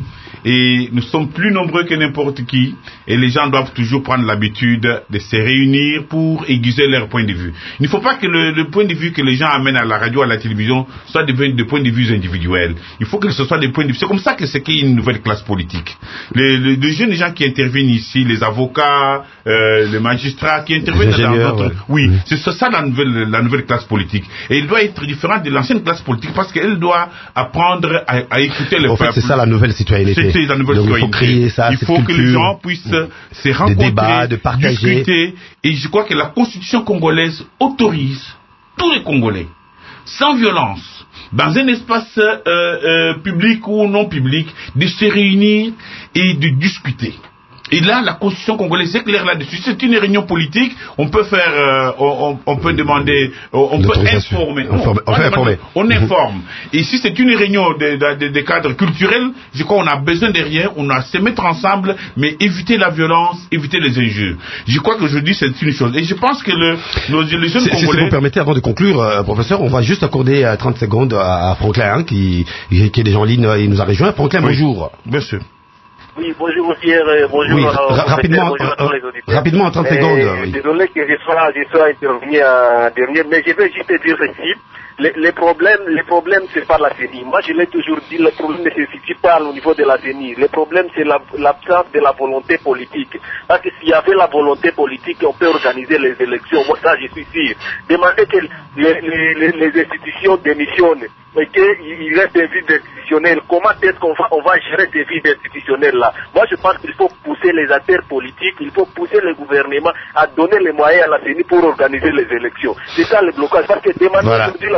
Et nous sommes plus nombreux que n'importe qui, et les gens doivent toujours prendre l'habitude de se réunir pour aiguiser leur point de vue. Il ne faut pas que le, le point de vue que les gens amènent à la radio, à la télévision, soit des, des points de vue individuels. Il faut que ce soit des points de vue. C'est comme ça que c'est qu'il y a une nouvelle classe politique. Les, les, les jeunes gens qui interviennent ici, les avocats, euh, les magistrats qui interviennent dans notre... Ouais. Oui, mmh. c'est ça la nouvelle, la nouvelle classe politique. Et il doit être différent de l'ancienne classe politique parce qu'elle doit apprendre à, à écouter le en peuple. En fait, c'est ça la nouvelle citoyenneté. C'est la nouvelle Donc, il faut créer ça, il faut que les gens puissent mmh. se rencontrer, des débats, de partager. discuter. Et je crois que la constitution congolaise autorise tous les Congolais, sans violence, dans un espace euh, euh, public ou non public, de se réunir et de discuter. Et là, la constitution congolaise, c'est clair là-dessus. C'est une réunion politique. On peut faire, euh, on, on peut demander, on peut informer. On, on, on, informer. on informe. Et si c'est une réunion des de, de, de cadres culturels, je crois qu'on a besoin derrière, on a à se mettre ensemble, mais éviter la violence, éviter les injures. Je crois qu'aujourd'hui, c'est une chose. Et je pense que le, nos, les jeunes Congolais... Si vous permettez, avant de conclure, euh, professeur, on va juste accorder euh, trente secondes à, à Franklin, hein, qui, qui est déjà en ligne, il nous a rejoint. Franklin, oui. Bonjour. Bien sûr. Oui, bonjour Pierre, bonjour, oui, euh, rapidement, bonjour à tous les auditeurs. Rapidement, en trente mais, secondes. Oui. Désolé que je sois, je sois intervenu en dernier, mais je vais juste dire ceci. Les, les problèmes, les problèmes, c'est pas la C E N I. Moi, je l'ai toujours dit, le problème ne se situe pas au niveau de la C E N I. Le problème, c'est la, l'absence de la volonté politique. Parce que s'il y avait la volonté politique, on peut organiser les élections. Moi, ça, je suis sûr. Demander que les, les, les institutions démissionnent, mais qu'il reste un vide institutionnel. Comment est-ce qu'on va, on va gérer ces vides institutionnels-là? Moi, je pense qu'il faut pousser les acteurs politiques, il faut pousser le gouvernement à donner les moyens à la C E N I pour organiser les élections. C'est ça le blocage. Parce que demander voilà. aujourd'hui la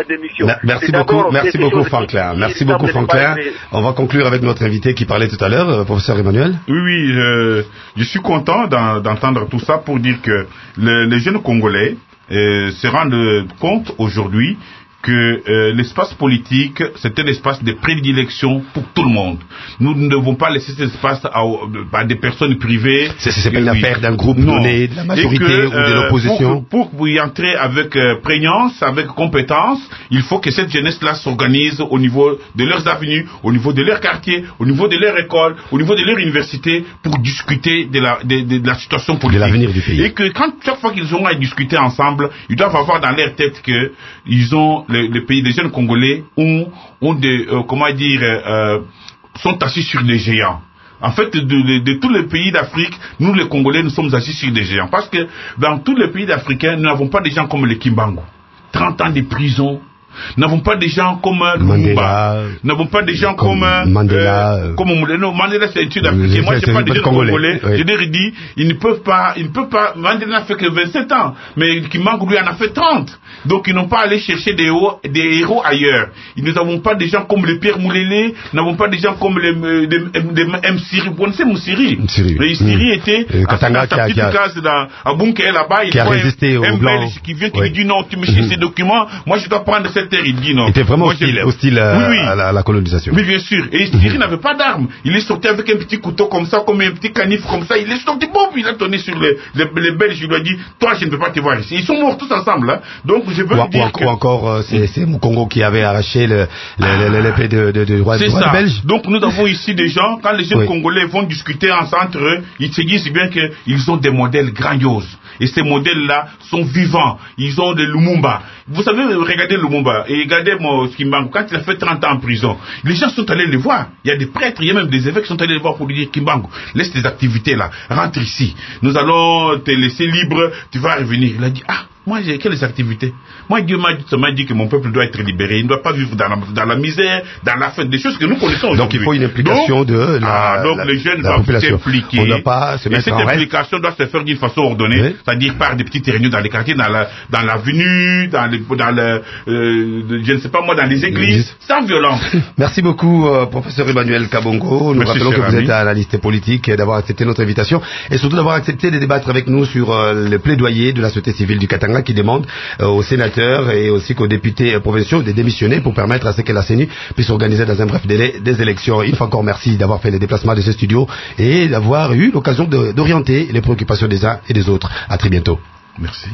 démission. Merci beaucoup, merci beaucoup Franklin. Merci beaucoup Franklin. On va conclure avec notre invité qui parlait tout à l'heure, euh, professeur Emmanuel. Oui, oui, euh, je suis content d'entendre tout ça pour dire que le, les jeunes Congolais euh, se rendent compte aujourd'hui que euh, l'espace politique, c'est un espace de prédilection pour tout le monde. Nous ne devons pas laisser cet espace à, à des personnes privées. C'est pas une oui. affaire d'un groupe non. donné, de la majorité que, ou de l'opposition. Pour, pour y entrer avec euh, prégnance, avec compétence, il faut que cette jeunesse-là s'organise au niveau de leurs avenues, au niveau de leur quartier, au niveau de leur école, au niveau de leur université, pour discuter de la, de, de, de la situation politique. De l'avenir du pays. Et que quand, chaque fois qu'ils auront à discuter ensemble, ils doivent avoir dans leur tête que ils ont Les, les pays, les jeunes Congolais ont, ont des, euh, comment dire, euh, sont assis sur des géants. En fait, de, de, de tous les pays d'Afrique, nous les Congolais, nous sommes assis sur des géants. Parce que dans tous les pays africains, nous n'avons pas des gens comme les Kimbangu. trente ans de prison. Nous n'avons pas des gens comme Lumumba. Nous n'avons pas des gens comme, comme Mandela. Euh, comme non, Mandela, c'est un Sud-Africain. Moi, je parle des jeunes Congolais. Oui. Je leur dis, ils ne peuvent pas, ils ne peuvent pas, Mandela n'a fait que vingt-sept ans. Mais Kimbangu, lui, en a fait trente. Donc, ils n'ont pas allé chercher des héros, des héros ailleurs. Nous n'avons pas des gens comme les Pierre Moulélé. Nous n'avons pas des gens comme les, les, les M. Siri. Bon, c'est Moussiri. Mais Siri était, à sa petite case à Bunké, là-bas, il a résisté au un blanc. Belge qui vient, qui lui dit non, tu me cherches ces documents. Moi, je dois prendre cette terre. Il dit non. Il était vraiment hostile, hostile à, oui, oui. À, la, à la colonisation. Oui, bien sûr. Et Siri n'avait pas d'armes. Il est sorti avec un petit couteau comme ça, comme un petit canif comme ça. Il est sorti, bon, il a tourné sur les, les, les Belges. Il lui a dit, toi, je ne peux pas te voir ici. Ils sont morts tous ensemble, là. Donc, je veux ou, dire ou, que... Ou encore, euh, c'est Mukongo qui avait arraché l'épée le, le, de, de, de roi, roi belge. Donc, nous avons ici des gens, quand les jeunes oui. Congolais vont discuter ensemble entre eux, ils se disent bien qu'ils ont des modèles grandioses. Et ces modèles-là sont vivants. Ils ont des Lumumba. Vous savez, regardez Lumumba et regardez mon Kimbangu. Quand il a fait trente ans en prison, les gens sont allés le voir. Il y a des prêtres, il y a même des évêques qui sont allés le voir pour lui dire, Kimbangu, laisse tes activités là, rentre ici. Nous allons te laisser libre, tu vas revenir. Il a dit, ah, moi j'ai quelles activités? Moi Dieu m'a dit, dit que mon peuple doit être libéré. Il ne doit pas vivre dans la, dans la misère, dans la faim, des choses que nous connaissons aujourd'hui. Donc il faut une implication donc, de la, ah, donc la, les jeunes la doivent population. s'impliquer. On ne doit pas se mettre et cette en implication reste. doit se faire d'une façon ordonnée, oui. C'est-à-dire par des petites réunions dans les quartiers, dans la, dans l'avenue, dans les, dans le, euh, je ne sais pas moi, dans les églises, sans violence. Merci beaucoup, euh, professeur Emmanuel Kabongo. Nous Merci, rappelons que vous ami. êtes analyste politique, d'avoir accepté notre invitation et surtout d'avoir accepté de débattre avec nous sur euh, le plaidoyer de la société civile du Katanga qui demande euh, aux sénateurs et aussi qu'aux députés provinciaux de démissionner pour permettre à ce que la CENI puisse organiser dans un bref délai des élections. Une fois encore, merci d'avoir fait le déplacement de ce studio et d'avoir eu l'occasion d'orienter les préoccupations des uns et des autres. À très bientôt. Merci.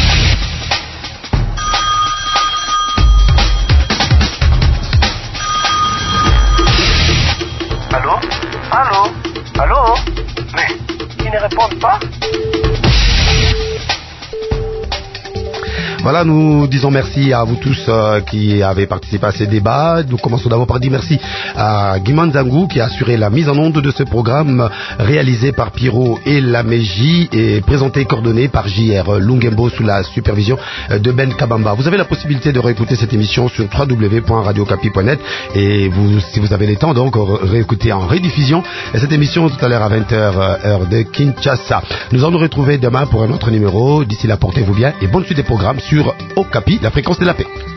Allô? Allô? Allô? Mais ils ne répondent pas? Voilà, nous disons merci à vous tous euh, qui avez participé à ces débats. Nous commençons d'abord par dire merci à Guiman Zangou qui a assuré la mise en onde de ce programme réalisé par Pierrot et Lameji et présenté et coordonné par J R Lungembo sous la supervision de Ben Kabamba. Vous avez la possibilité de réécouter cette émission sur w w w point radio okapi point net et vous, si vous avez le temps, donc réécouter en rediffusion cette émission tout à l'heure à vingt heures heure de Kinshasa. Nous allons nous retrouver demain pour un autre numéro. D'ici là, portez-vous bien et bonne suite des programmes sur Okapi, la fréquence de la paix.